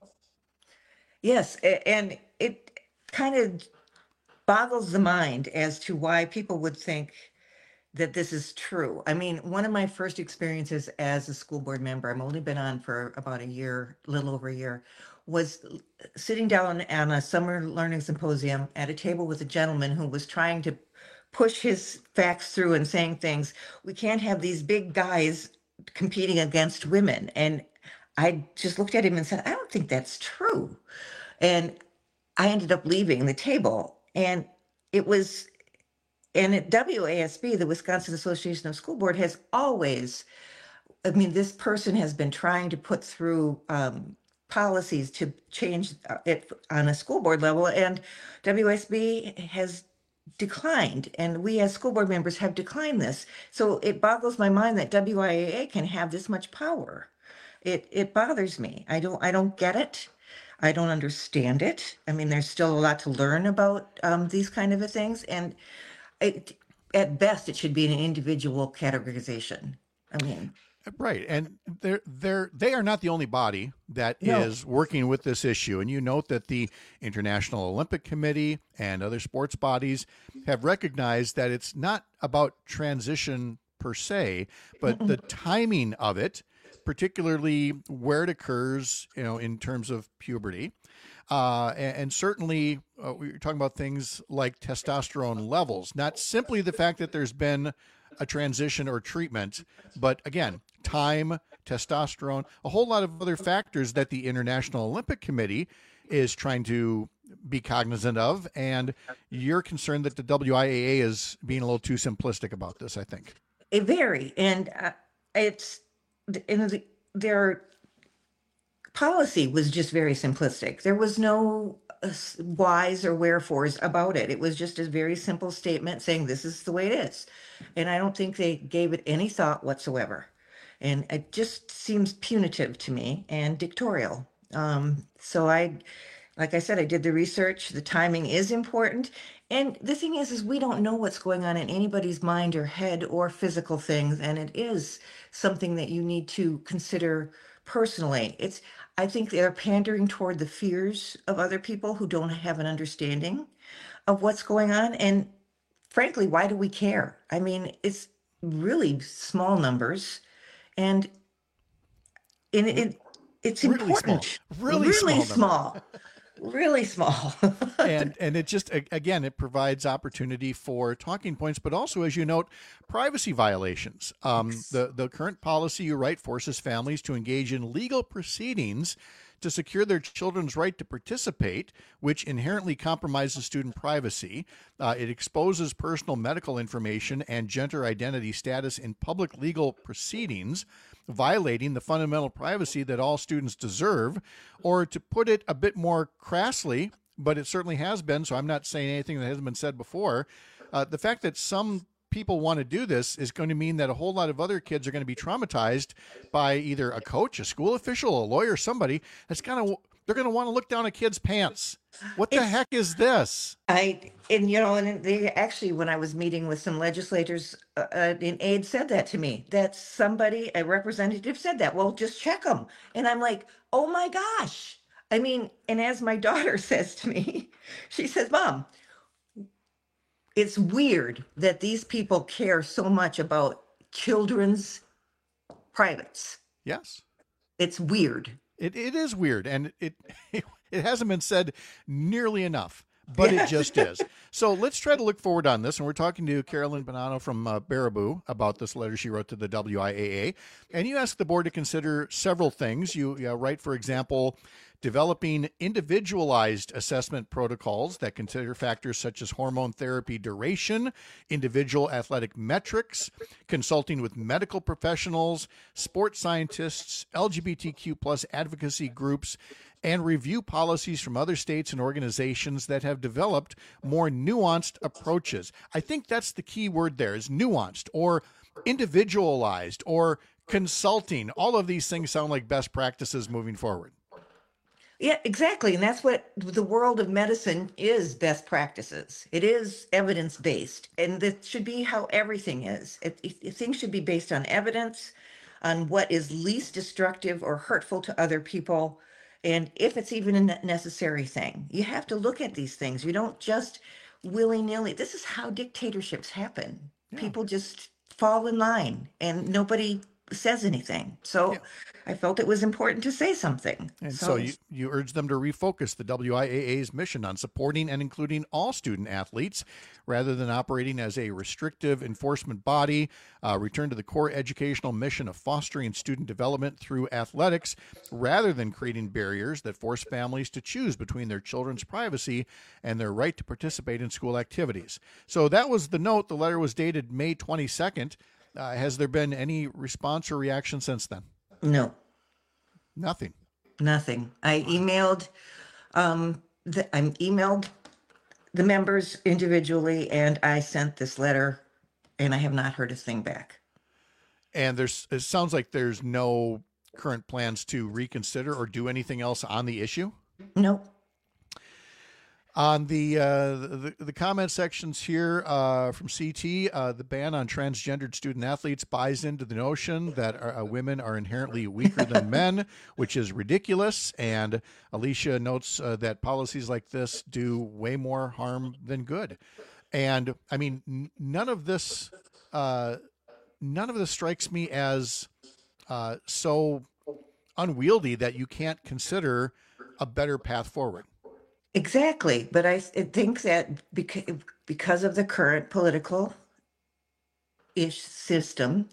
Yes, a- and it kind of boggles the mind as to why people would think that this is true. I mean, one of my first experiences as a school board member, I've only been on for about a year, a little over a year, was l- sitting down on a summer learning symposium at a table with a gentleman who was trying to push his facts through and saying things. We can't have these big guys competing against women. And I just looked at him and said, I don't think that's true. And I ended up leaving the table. And it was, and at W A S B, the Wisconsin Association of School Board, has always, I mean, this person has been trying to put through um, policies to change uh, it on a school board level, and W A S B has declined, and we as school board members have declined this. So it boggles my mind that W I A A can have this much power. It it bothers me. I don't I don't get it. I don't understand it. I mean, there's still a lot to learn about um, these kind of a things, and it, at best, it should be an individual categorization. I mean, Right, and they're they're they are not the only body that No. is working with this issue. And you note that the International Olympic Committee and other sports bodies have recognized that it's not about transition per se, but the timing of it, particularly where it occurs, you know, in terms of puberty. Uh, and, and certainly, uh, we were talking about things like testosterone levels, not simply the fact that there's been a transition or treatment, but again, time, testosterone, a whole lot of other factors that the International Olympic Committee is trying to be cognizant of. And you're concerned that the W I A A is being a little too simplistic about this, I think. it vary, and uh, it's in the, their policy was just very simplistic. There was no uh, s- whys or wherefores about it. It was just a very simple statement saying this is the way it is, and I don't think they gave it any thought whatsoever. And it just seems punitive to me and dictatorial. Um, so I, like I said, I did the research. The timing is important. And the thing is, is we don't know what's going on in anybody's mind or head or physical things. And it is something that you need to consider personally. It's, I think they're pandering toward the fears of other people who don't have an understanding of what's going on. And frankly, why do we care? I mean, it's really small numbers. And in it, it's Really important. small. Really really small small. Really small. and and it just a- again it provides opportunity for talking points, but also, as you note, privacy violations. Um, the the current policy, you write, forces families to engage in legal proceedings to secure their children's right to participate, which inherently compromises student privacy. Uh, it exposes personal medical information and gender identity status in public legal proceedings, violating the fundamental privacy that all students deserve. Or to put it a bit more crassly, but it certainly has been, so I'm not saying anything that hasn't been said before, uh, the fact that some people want to do this is going to mean that a whole lot of other kids are going to be traumatized by either a coach, a school official, a lawyer, somebody that's going to They're going to want to look down a kid's pants. What the heck is this? I and you know, and they actually, when I was meeting with some legislators uh, uh, in aid, said that to me. That somebody, a representative, said that. Well, just check them, and I'm like, oh my gosh. I mean, and as my daughter says to me, she says, "Mom, it's weird that these people care so much about children's privates." Yes, it's weird. It it is weird, and it it hasn't been said nearly enough, but yes. It just is. So let's try to look forward on this, and we're talking to Carolyn Bonanno from uh, Baraboo about this letter she wrote to the W I A A, and you asked the board to consider several things. You, you write, for example, developing individualized assessment protocols that consider factors such as hormone therapy duration, individual athletic metrics, consulting with medical professionals, sports scientists, L G B T Q plus advocacy groups, and review policies from other states and organizations that have developed more nuanced approaches. I think that's the key word there, is nuanced or individualized or consulting. All of these things sound like best practices moving forward. Yeah, exactly. And that's what the world of medicine is, best practices. It is evidence-based. And that should be how everything is. It, it, things should be based on evidence, on what is least destructive or hurtful to other people. And if it's even a necessary thing, you have to look at these things. You don't just willy-nilly. This is how dictatorships happen. Yeah. People just fall in line and nobody says anything. So yeah. I felt it was important to say something. And so, so you, you urge them to refocus the W I A A's mission on supporting and including all student athletes rather than operating as a restrictive enforcement body, uh, return to the core educational mission of fostering student development through athletics rather than creating barriers that force families to choose between their children's privacy and their right to participate in school activities. So that was the note. The letter was dated May twenty-second. Uh, has there been any response or reaction since then? No. Nothing. Nothing. I emailed, um, the, I emailed the members individually, and I sent this letter, and I have not heard a thing back. And there's, it sounds like there's no current plans to reconsider or do anything else on the issue? No. On the, uh, the the comment sections here uh, from C T, uh, the ban on transgendered student athletes buys into the notion that uh, women are inherently weaker than men, which is ridiculous. And Alicia notes uh, that policies like this do way more harm than good. And I mean, n- none of this, uh, none of this strikes me as uh, so unwieldy that you can't consider a better path forward. Exactly. But I think that because, because of the current political ish system,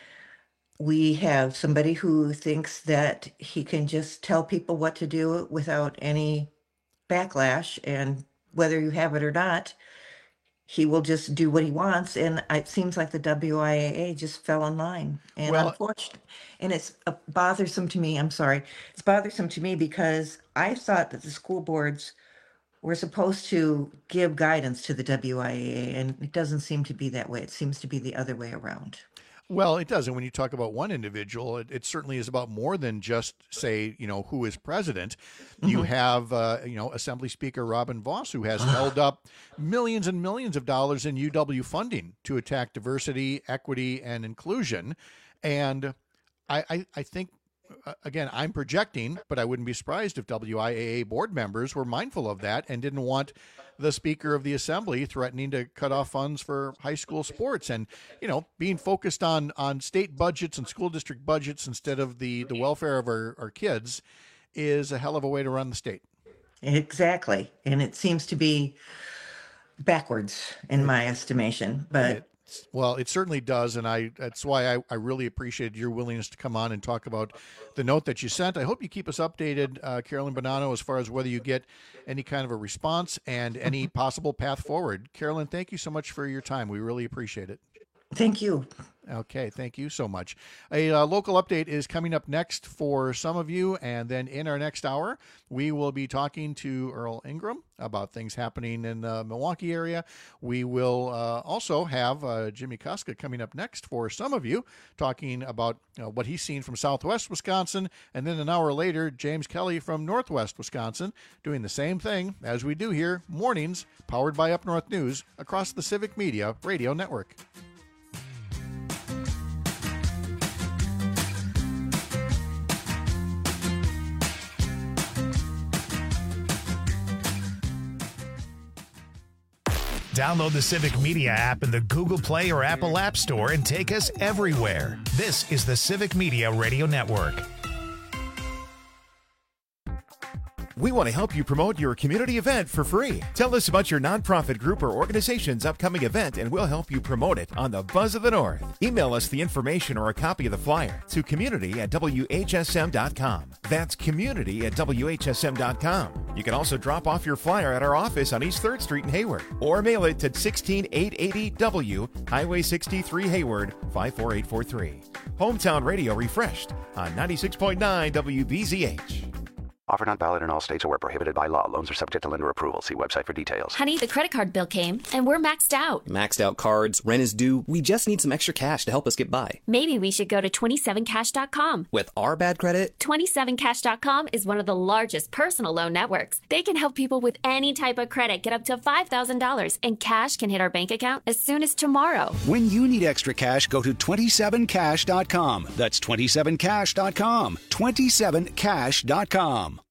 we have somebody who thinks that he can just tell people what to do without any backlash. And whether you have it or not, he will just do what he wants. And it seems like the W I A A just fell in line. And well, unfortunately, and it's uh, bothersome to me. I'm sorry. It's bothersome to me because I thought that the school boards we're supposed to give guidance to the W I A A, and it doesn't seem to be that way. It seems to be the other way around. Well, it does. And when you talk about one individual, it, it certainly is about more than just, say, you know, who is president. Mm-hmm. You have, uh, you know, Assembly Speaker Robin Vos, who has held up millions and millions of dollars in U W funding to attack diversity, equity, and inclusion. And I, I, I think, again, I'm projecting, but I wouldn't be surprised if W I A A board members were mindful of that and didn't want the Speaker of the Assembly threatening to cut off funds for high school sports and, you know, being focused on on state budgets and school district budgets instead of the, the welfare of our, our kids is a hell of a way to run the state. Exactly. And it seems to be backwards in my estimation, but it, well, it certainly does, and I that's why I, I really appreciated your willingness to come on and talk about the note that you sent. I hope you keep us updated, uh, Carolyn Bonanno, as far as whether you get any kind of a response and any possible path forward. Carolyn, thank you so much for your time. We really appreciate it. Thank you. Okay, thank you so much. A uh, local update is coming up next for some of you, and then in our next hour, we will be talking to Earl Ingram about things happening in the Milwaukee area. We will uh, also have uh, Jimmy Kuska coming up next for some of you, talking about uh, what he's seen from Southwest Wisconsin, and then an hour later, James Kelly from Northwest Wisconsin, doing the same thing as we do here, mornings, powered by Up North News, across the Civic Media Radio Network. Download the Civic Media app in the Google Play or Apple App Store and take us everywhere. This is the Civic Media Radio Network. We want to help you promote your community event for free. Tell us about your nonprofit group or organization's upcoming event, and we'll help you promote it on the Buzz of the North. Email us the information or a copy of the flyer to community at W H S M dot com. That's community at W H S M dot com. You can also drop off your flyer at our office on East third Street in Hayward, or mail it to sixteen eight eighty W, Highway sixty-three, Hayward, five four eight four three. Hometown Radio refreshed on ninety-six point nine W B Z H. Offer not valid in all states or where prohibited by law. Loans are subject to lender approval. See website for details. Honey, the credit card bill came, and we're maxed out. Maxed out cards, rent is due. We just need some extra cash to help us get by. Maybe we should go to twenty-seven cash dot com. With our bad credit? twenty-seven cash dot com is one of the largest personal loan networks. They can help people with any type of credit get up to five thousand dollars, and cash can hit our bank account as soon as tomorrow. When you need extra cash, go to twenty-seven cash dot com. That's twenty-seven cash dot com. twenty-seven cash dot com.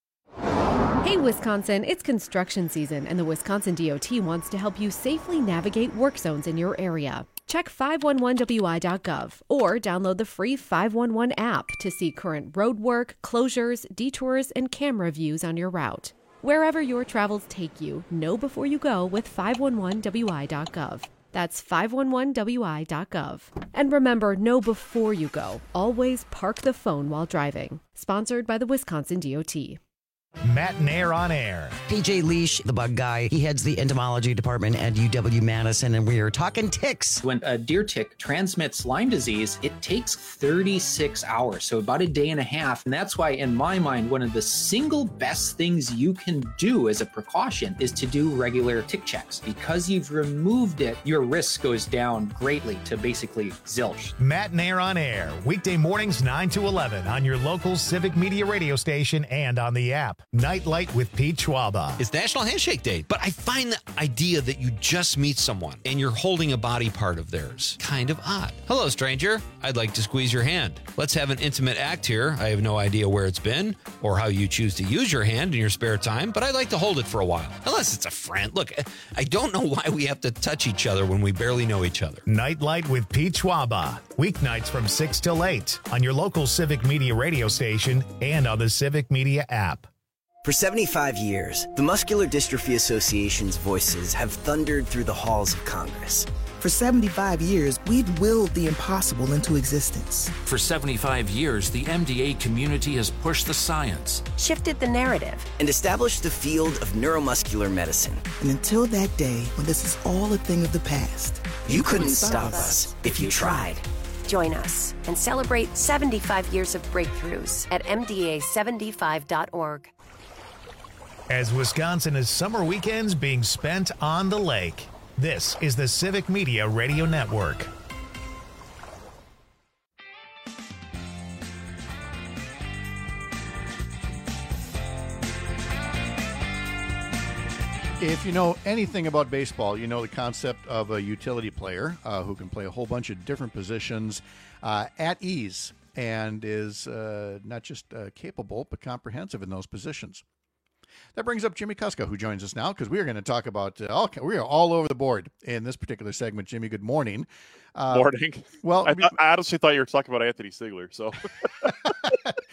Hey Wisconsin, it's construction season and the Wisconsin D O T wants to help you safely navigate work zones in your area. Check five one one W I dot gov or download the free five one one app to see current road work, closures, detours, and camera views on your route. Wherever your travels take you, know before you go with five one one W I dot gov. That's five one one W I dot gov. And remember, know before you go. Always park the phone while driving. Sponsored by the Wisconsin D O T. Matt and Air on Air. P J Leash, the bug guy, he heads the entomology department at U W Madison, and we are talking ticks. When a deer tick transmits Lyme disease, it takes thirty-six hours, so about a day and a half. And that's why, in my mind, one of the single best things you can do as a precaution is to do regular tick checks. Because you've removed it, your risk goes down greatly to basically zilch. Matt and Air on Air, weekday mornings nine to eleven on your local Civic Media radio station and on the app. Nightlight with Pete Schwaba. It's National Handshake Day, but I find the idea that you just meet someone and you're holding a body part of theirs kind of odd. Hello, stranger. I'd like to squeeze your hand. Let's have an intimate act here. I have no idea where it's been or how you choose to use your hand in your spare time, but I'd like to hold it for a while. Unless it's a friend. Look, I don't know why we have to touch each other when we barely know each other. Nightlight with Pete Schwaba. Weeknights from six till eight on your local Civic Media radio station and on the Civic Media app. For seventy-five years, the Muscular Dystrophy Association's voices have thundered through the halls of Congress. For seventy-five years, we've willed the impossible into existence. For seventy-five years, the M D A community has pushed the science, shifted the narrative, and established the field of neuromuscular medicine. And until that day when this is all a thing of the past, you, you couldn't, couldn't stop us if you tried. Join us and celebrate seventy-five years of breakthroughs at M D A seventy-five dot org. As Wisconsin has summer weekends being spent on the lake, this is the Civic Media Radio Network. If you know anything about baseball, you know the concept of a utility player uh, who can play a whole bunch of different positions uh, at ease and is uh, not just uh, capable but comprehensive in those positions. That brings up Jimmy Kuska, who joins us now, because we are going to talk about, uh, all, we are all over the board in this particular segment. Jimmy, good morning. Uh, morning. Well, I, th- I honestly thought you were talking about Anthony Sigler. So,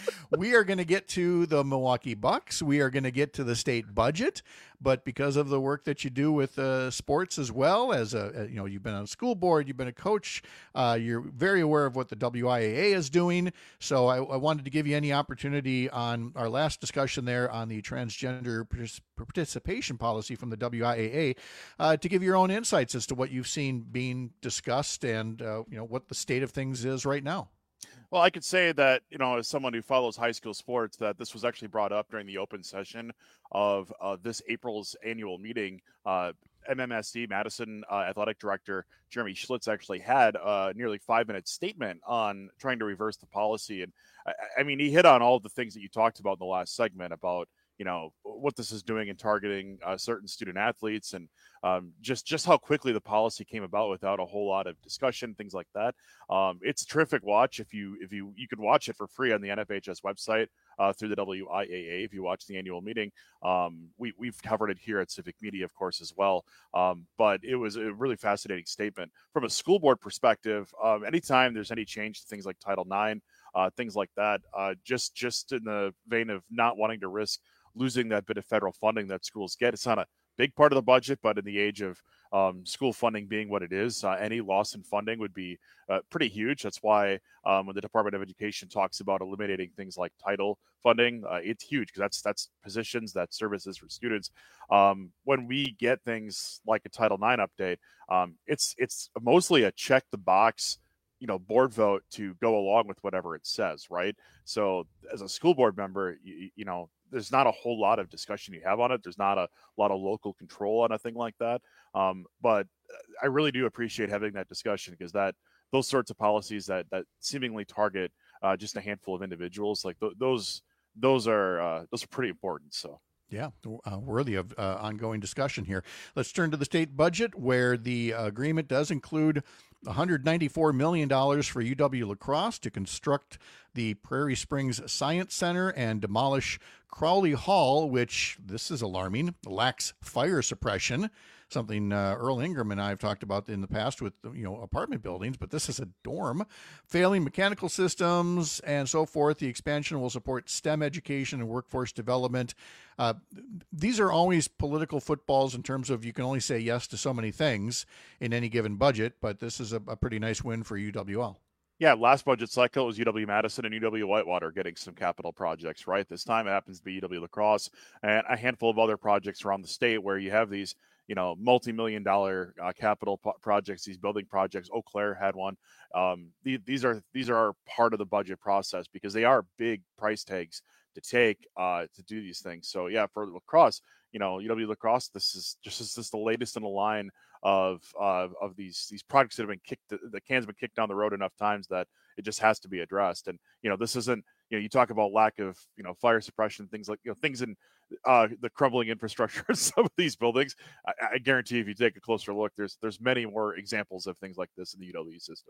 We are going to get to the Milwaukee Bucks. We are going to get to the state budget. But because of the work that you do with uh, sports as well, as a, you know, you've been on a school board, you've been a coach, uh, you're very aware of what the W I A A is doing. So I, I wanted to give you any opportunity on our last discussion there on the transgender participation policy from the W I A A uh, to give your own insights as to what you've seen being discussed and uh, you know what the state of things is right now. Well, I could say that, you know, as someone who follows high school sports, that this was actually brought up during the open session of uh, this April's annual meeting. Uh, M M S D Madison uh, Athletic Director Jeremy Schlitz actually had a nearly five-minute statement on trying to reverse the policy. And I, I mean, he hit on all of the things that you talked about in the last segment about, you know, what this is doing in targeting uh, certain student athletes and um, just, just how quickly the policy came about without a whole lot of discussion, things like that. Um, it's a terrific watch. If you, if you, you can watch it for free on the N F H S website uh, through the W I A A. If you watch the annual meeting, um, we, we've covered it here at Civic Media, of course, as well. Um, but it was a really fascinating statement from a school board perspective. Um, anytime there's any change to things like Title nine, uh, things like that, uh, just, just in the vein of not wanting to risk losing that bit of federal funding that schools get. It's not a big part of the budget, but in the age of um, school funding being what it is, uh, any loss in funding would be uh, pretty huge. That's why um, when the Department of Education talks about eliminating things like title funding, uh, it's huge because that's that's positions, that's services for students. Um, when we get things like a Title nine update, um, it's it's mostly a check the box, you know, board vote to go along with whatever it says, right? So as a school board member, you, you know, there's not a whole lot of discussion you have on it. There's not a lot of local control on a thing like that. Um, but I really do appreciate having that discussion because that those sorts of policies that that seemingly target uh, just a handful of individuals, like th- those those are uh, those are pretty important. So. Yeah, uh, worthy of uh, ongoing discussion here. Let's turn to the state budget, where the agreement does include one hundred ninety-four million dollars for U W La Crosse to construct the Prairie Springs Science Center and demolish Crowley Hall, which, this is alarming, lacks fire suppression, something uh, Earl Ingram and I have talked about in the past with, you know, apartment buildings, but this is a dorm. Failing mechanical systems and so forth. The expansion will support STEM education and workforce development. Uh, these are always political footballs in terms of you can only say yes to so many things in any given budget, but this is a, a pretty nice win for U W L. Yeah, last budget cycle it was U W-Madison and U W-Whitewater getting some capital projects, right? This time it happens to be U W-La Crosse and a handful of other projects around the state where you have these, you know, multi-million dollar uh, capital po- projects, these building projects. Eau Claire had one. Um, the, these are these are part of the budget process because they are big price tags to take uh, to do these things. So yeah, for La Crosse, you know, U W-La Crosse, this is just this is the latest in the line of uh, of these these projects that have been kicked. The can's been kicked down the road enough times that it just has to be addressed. And you know, this isn't, you know, you talk about lack of, you know, fire suppression, things like, you know, things in uh, the crumbling infrastructure of some of these buildings. I, I guarantee if you take a closer look, there's there's many more examples of things like this in the U W system.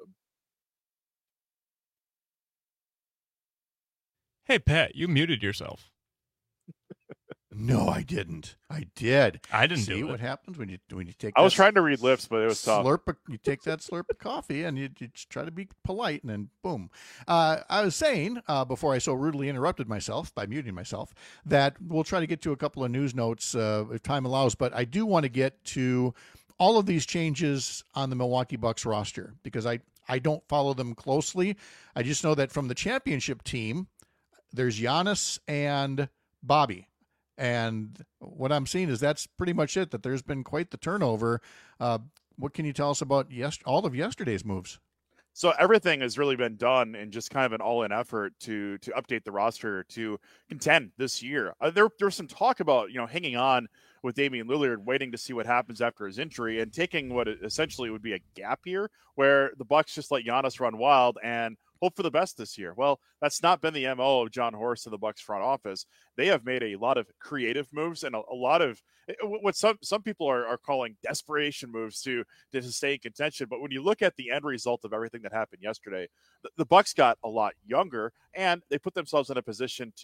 Hey, Pat, you muted yourself. No, I didn't. I did. I didn't See do what it. happens when you when you take. I was that trying to read lips, but it was tough. Slurp. A, you take that slurp of coffee, and you, you just try to be polite, and then boom. Uh, I was saying uh, before I so rudely interrupted myself by muting myself that we'll try to get to a couple of news notes uh, if time allows, but I do want to get to all of these changes on the Milwaukee Bucks roster because I I don't follow them closely. I just know that from the championship team, there's Giannis and Bobby. And what I'm seeing is that's pretty much it, that there's been quite the turnover. Uh, what can you tell us about yes, all of yesterday's moves? So everything has really been done in just kind of an all-in effort to to update the roster to contend this year. Uh, there there's some talk about, you know, hanging on with Damian Lillard, waiting to see what happens after his injury and taking what essentially would be a gap year where the Bucks just let Giannis run wild and hope for the best this year. Well, that's not been the M O of John Horst and the Bucks front office. They have made a lot of creative moves and a, a lot of what some some people are, are calling desperation moves to to stay in contention. But when you look at the end result of everything that happened yesterday, the, the Bucks got a lot younger and they put themselves in a position to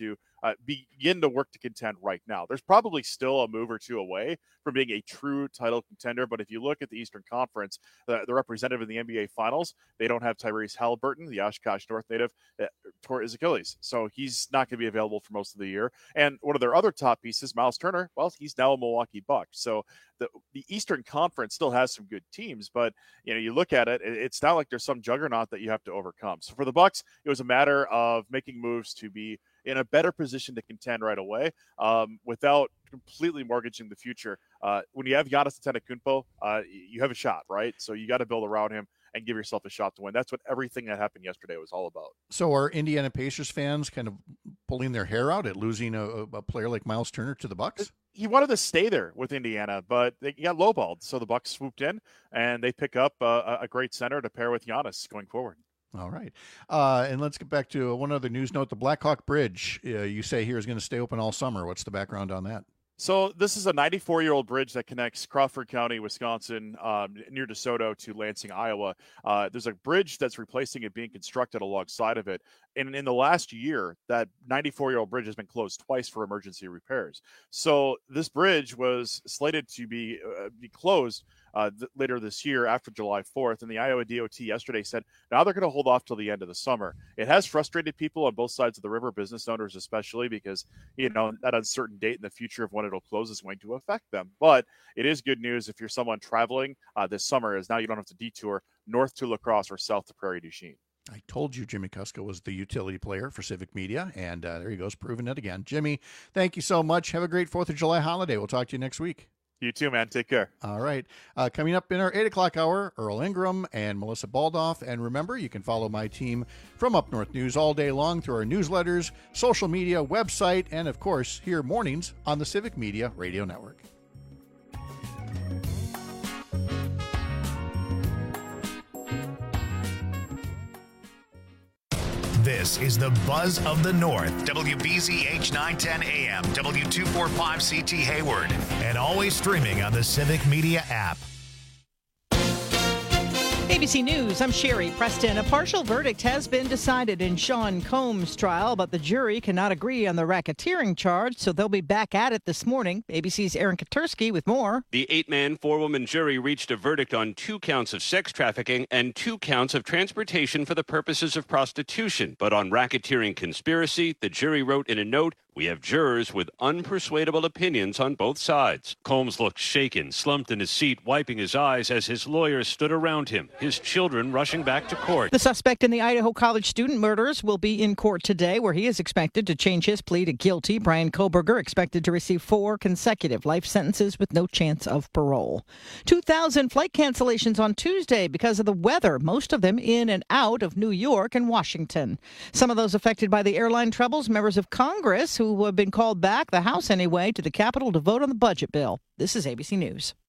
uh, begin to work to contend right now. There's probably still a move or two away from being a true title contender, but if you look at the Eastern Conference, the, the representative in the N B A Finals, they don't have Tyrese Halliburton, the Oshkosh North native, uh, tore his Achilles, so he's not going to be available for most of the year. And one of their other top pieces, Miles Turner, well, he's now a Milwaukee Buck. So the, the Eastern Conference still has some good teams, but you know, you look at it, it's not like there's some juggernaut that you have to overcome. So for the Bucks, it was a matter of making moves to be in a better position to contend right away, um, without completely mortgaging the future. Uh, when you have Giannis Antetokounmpo, uh, you have a shot, right? So you got to build around him and give yourself a shot to win. That's what everything that happened yesterday was all about. So are Indiana Pacers fans kind of pulling their hair out at losing a, a player like Miles Turner to the Bucks? He wanted to stay there with Indiana, but they got lowballed. So the Bucks swooped in, and they pick up a, a great center to pair with Giannis going forward. All right. Uh, and let's get back to one other news note. The Blackhawk Bridge, uh, you say here, is going to stay open all summer. What's the background on that? So this is a ninety-four-year-old bridge that connects Crawford County, Wisconsin, um, near DeSoto to Lansing, Iowa. Uh, there's a bridge that's replacing it being constructed alongside of it. And in the last year, that ninety-four-year-old bridge has been closed twice for emergency repairs. So this bridge was slated to be uh, be closed uh, th- later this year after July fourth. And the Iowa D O T yesterday said, now they're going to hold off till the end of the summer. It has frustrated people on both sides of the river, business owners especially, because, you know, that uncertain date in the future of when it'll close is going to affect them. But it is good news if you're someone traveling uh, this summer, is now you don't have to detour north to La Crosse or south to Prairie du Chien. I told you Jimmy Kuska was the utility player for Civic Media, and uh, there he goes, proving it again. Jimmy, thank you so much. Have a great fourth of July holiday. We'll talk to you next week. You too, man. Take care. All right. Uh, coming up in our eight o'clock hour, Earl Ingram and Melissa Baldoff. And remember, you can follow my team from Up North News all day long through our newsletters, social media, website, and, of course, here mornings on the Civic Media Radio Network. This is the Buzz of the North, W B Z H nine ten A M, W two forty-five C T Hayward, and always streaming on the Civic Media app. A B C News, I'm Sherry Preston. A partial verdict has been decided in Sean Combs' trial, but the jury cannot agree on the racketeering charge, so they'll be back at it this morning. A B C's Aaron Katursky with more. The eight-man, four-woman jury reached a verdict on two counts of sex trafficking and two counts of transportation for the purposes of prostitution. But on racketeering conspiracy, the jury wrote in a note, "We have jurors with unpersuadable opinions on both sides." Combs looked shaken, slumped in his seat, wiping his eyes as his lawyers stood around him, his children rushing back to court. The suspect in the Idaho College student murders will be in court today, where he is expected to change his plea to guilty. Brian Koberger expected to receive four consecutive life sentences with no chance of parole. two thousand flight cancellations on Tuesday because of the weather, most of them in and out of New York and Washington. Some of those affected by the airline troubles, members of Congress who have been called back, the House anyway, to the Capitol to vote on the budget bill. This is A B C News.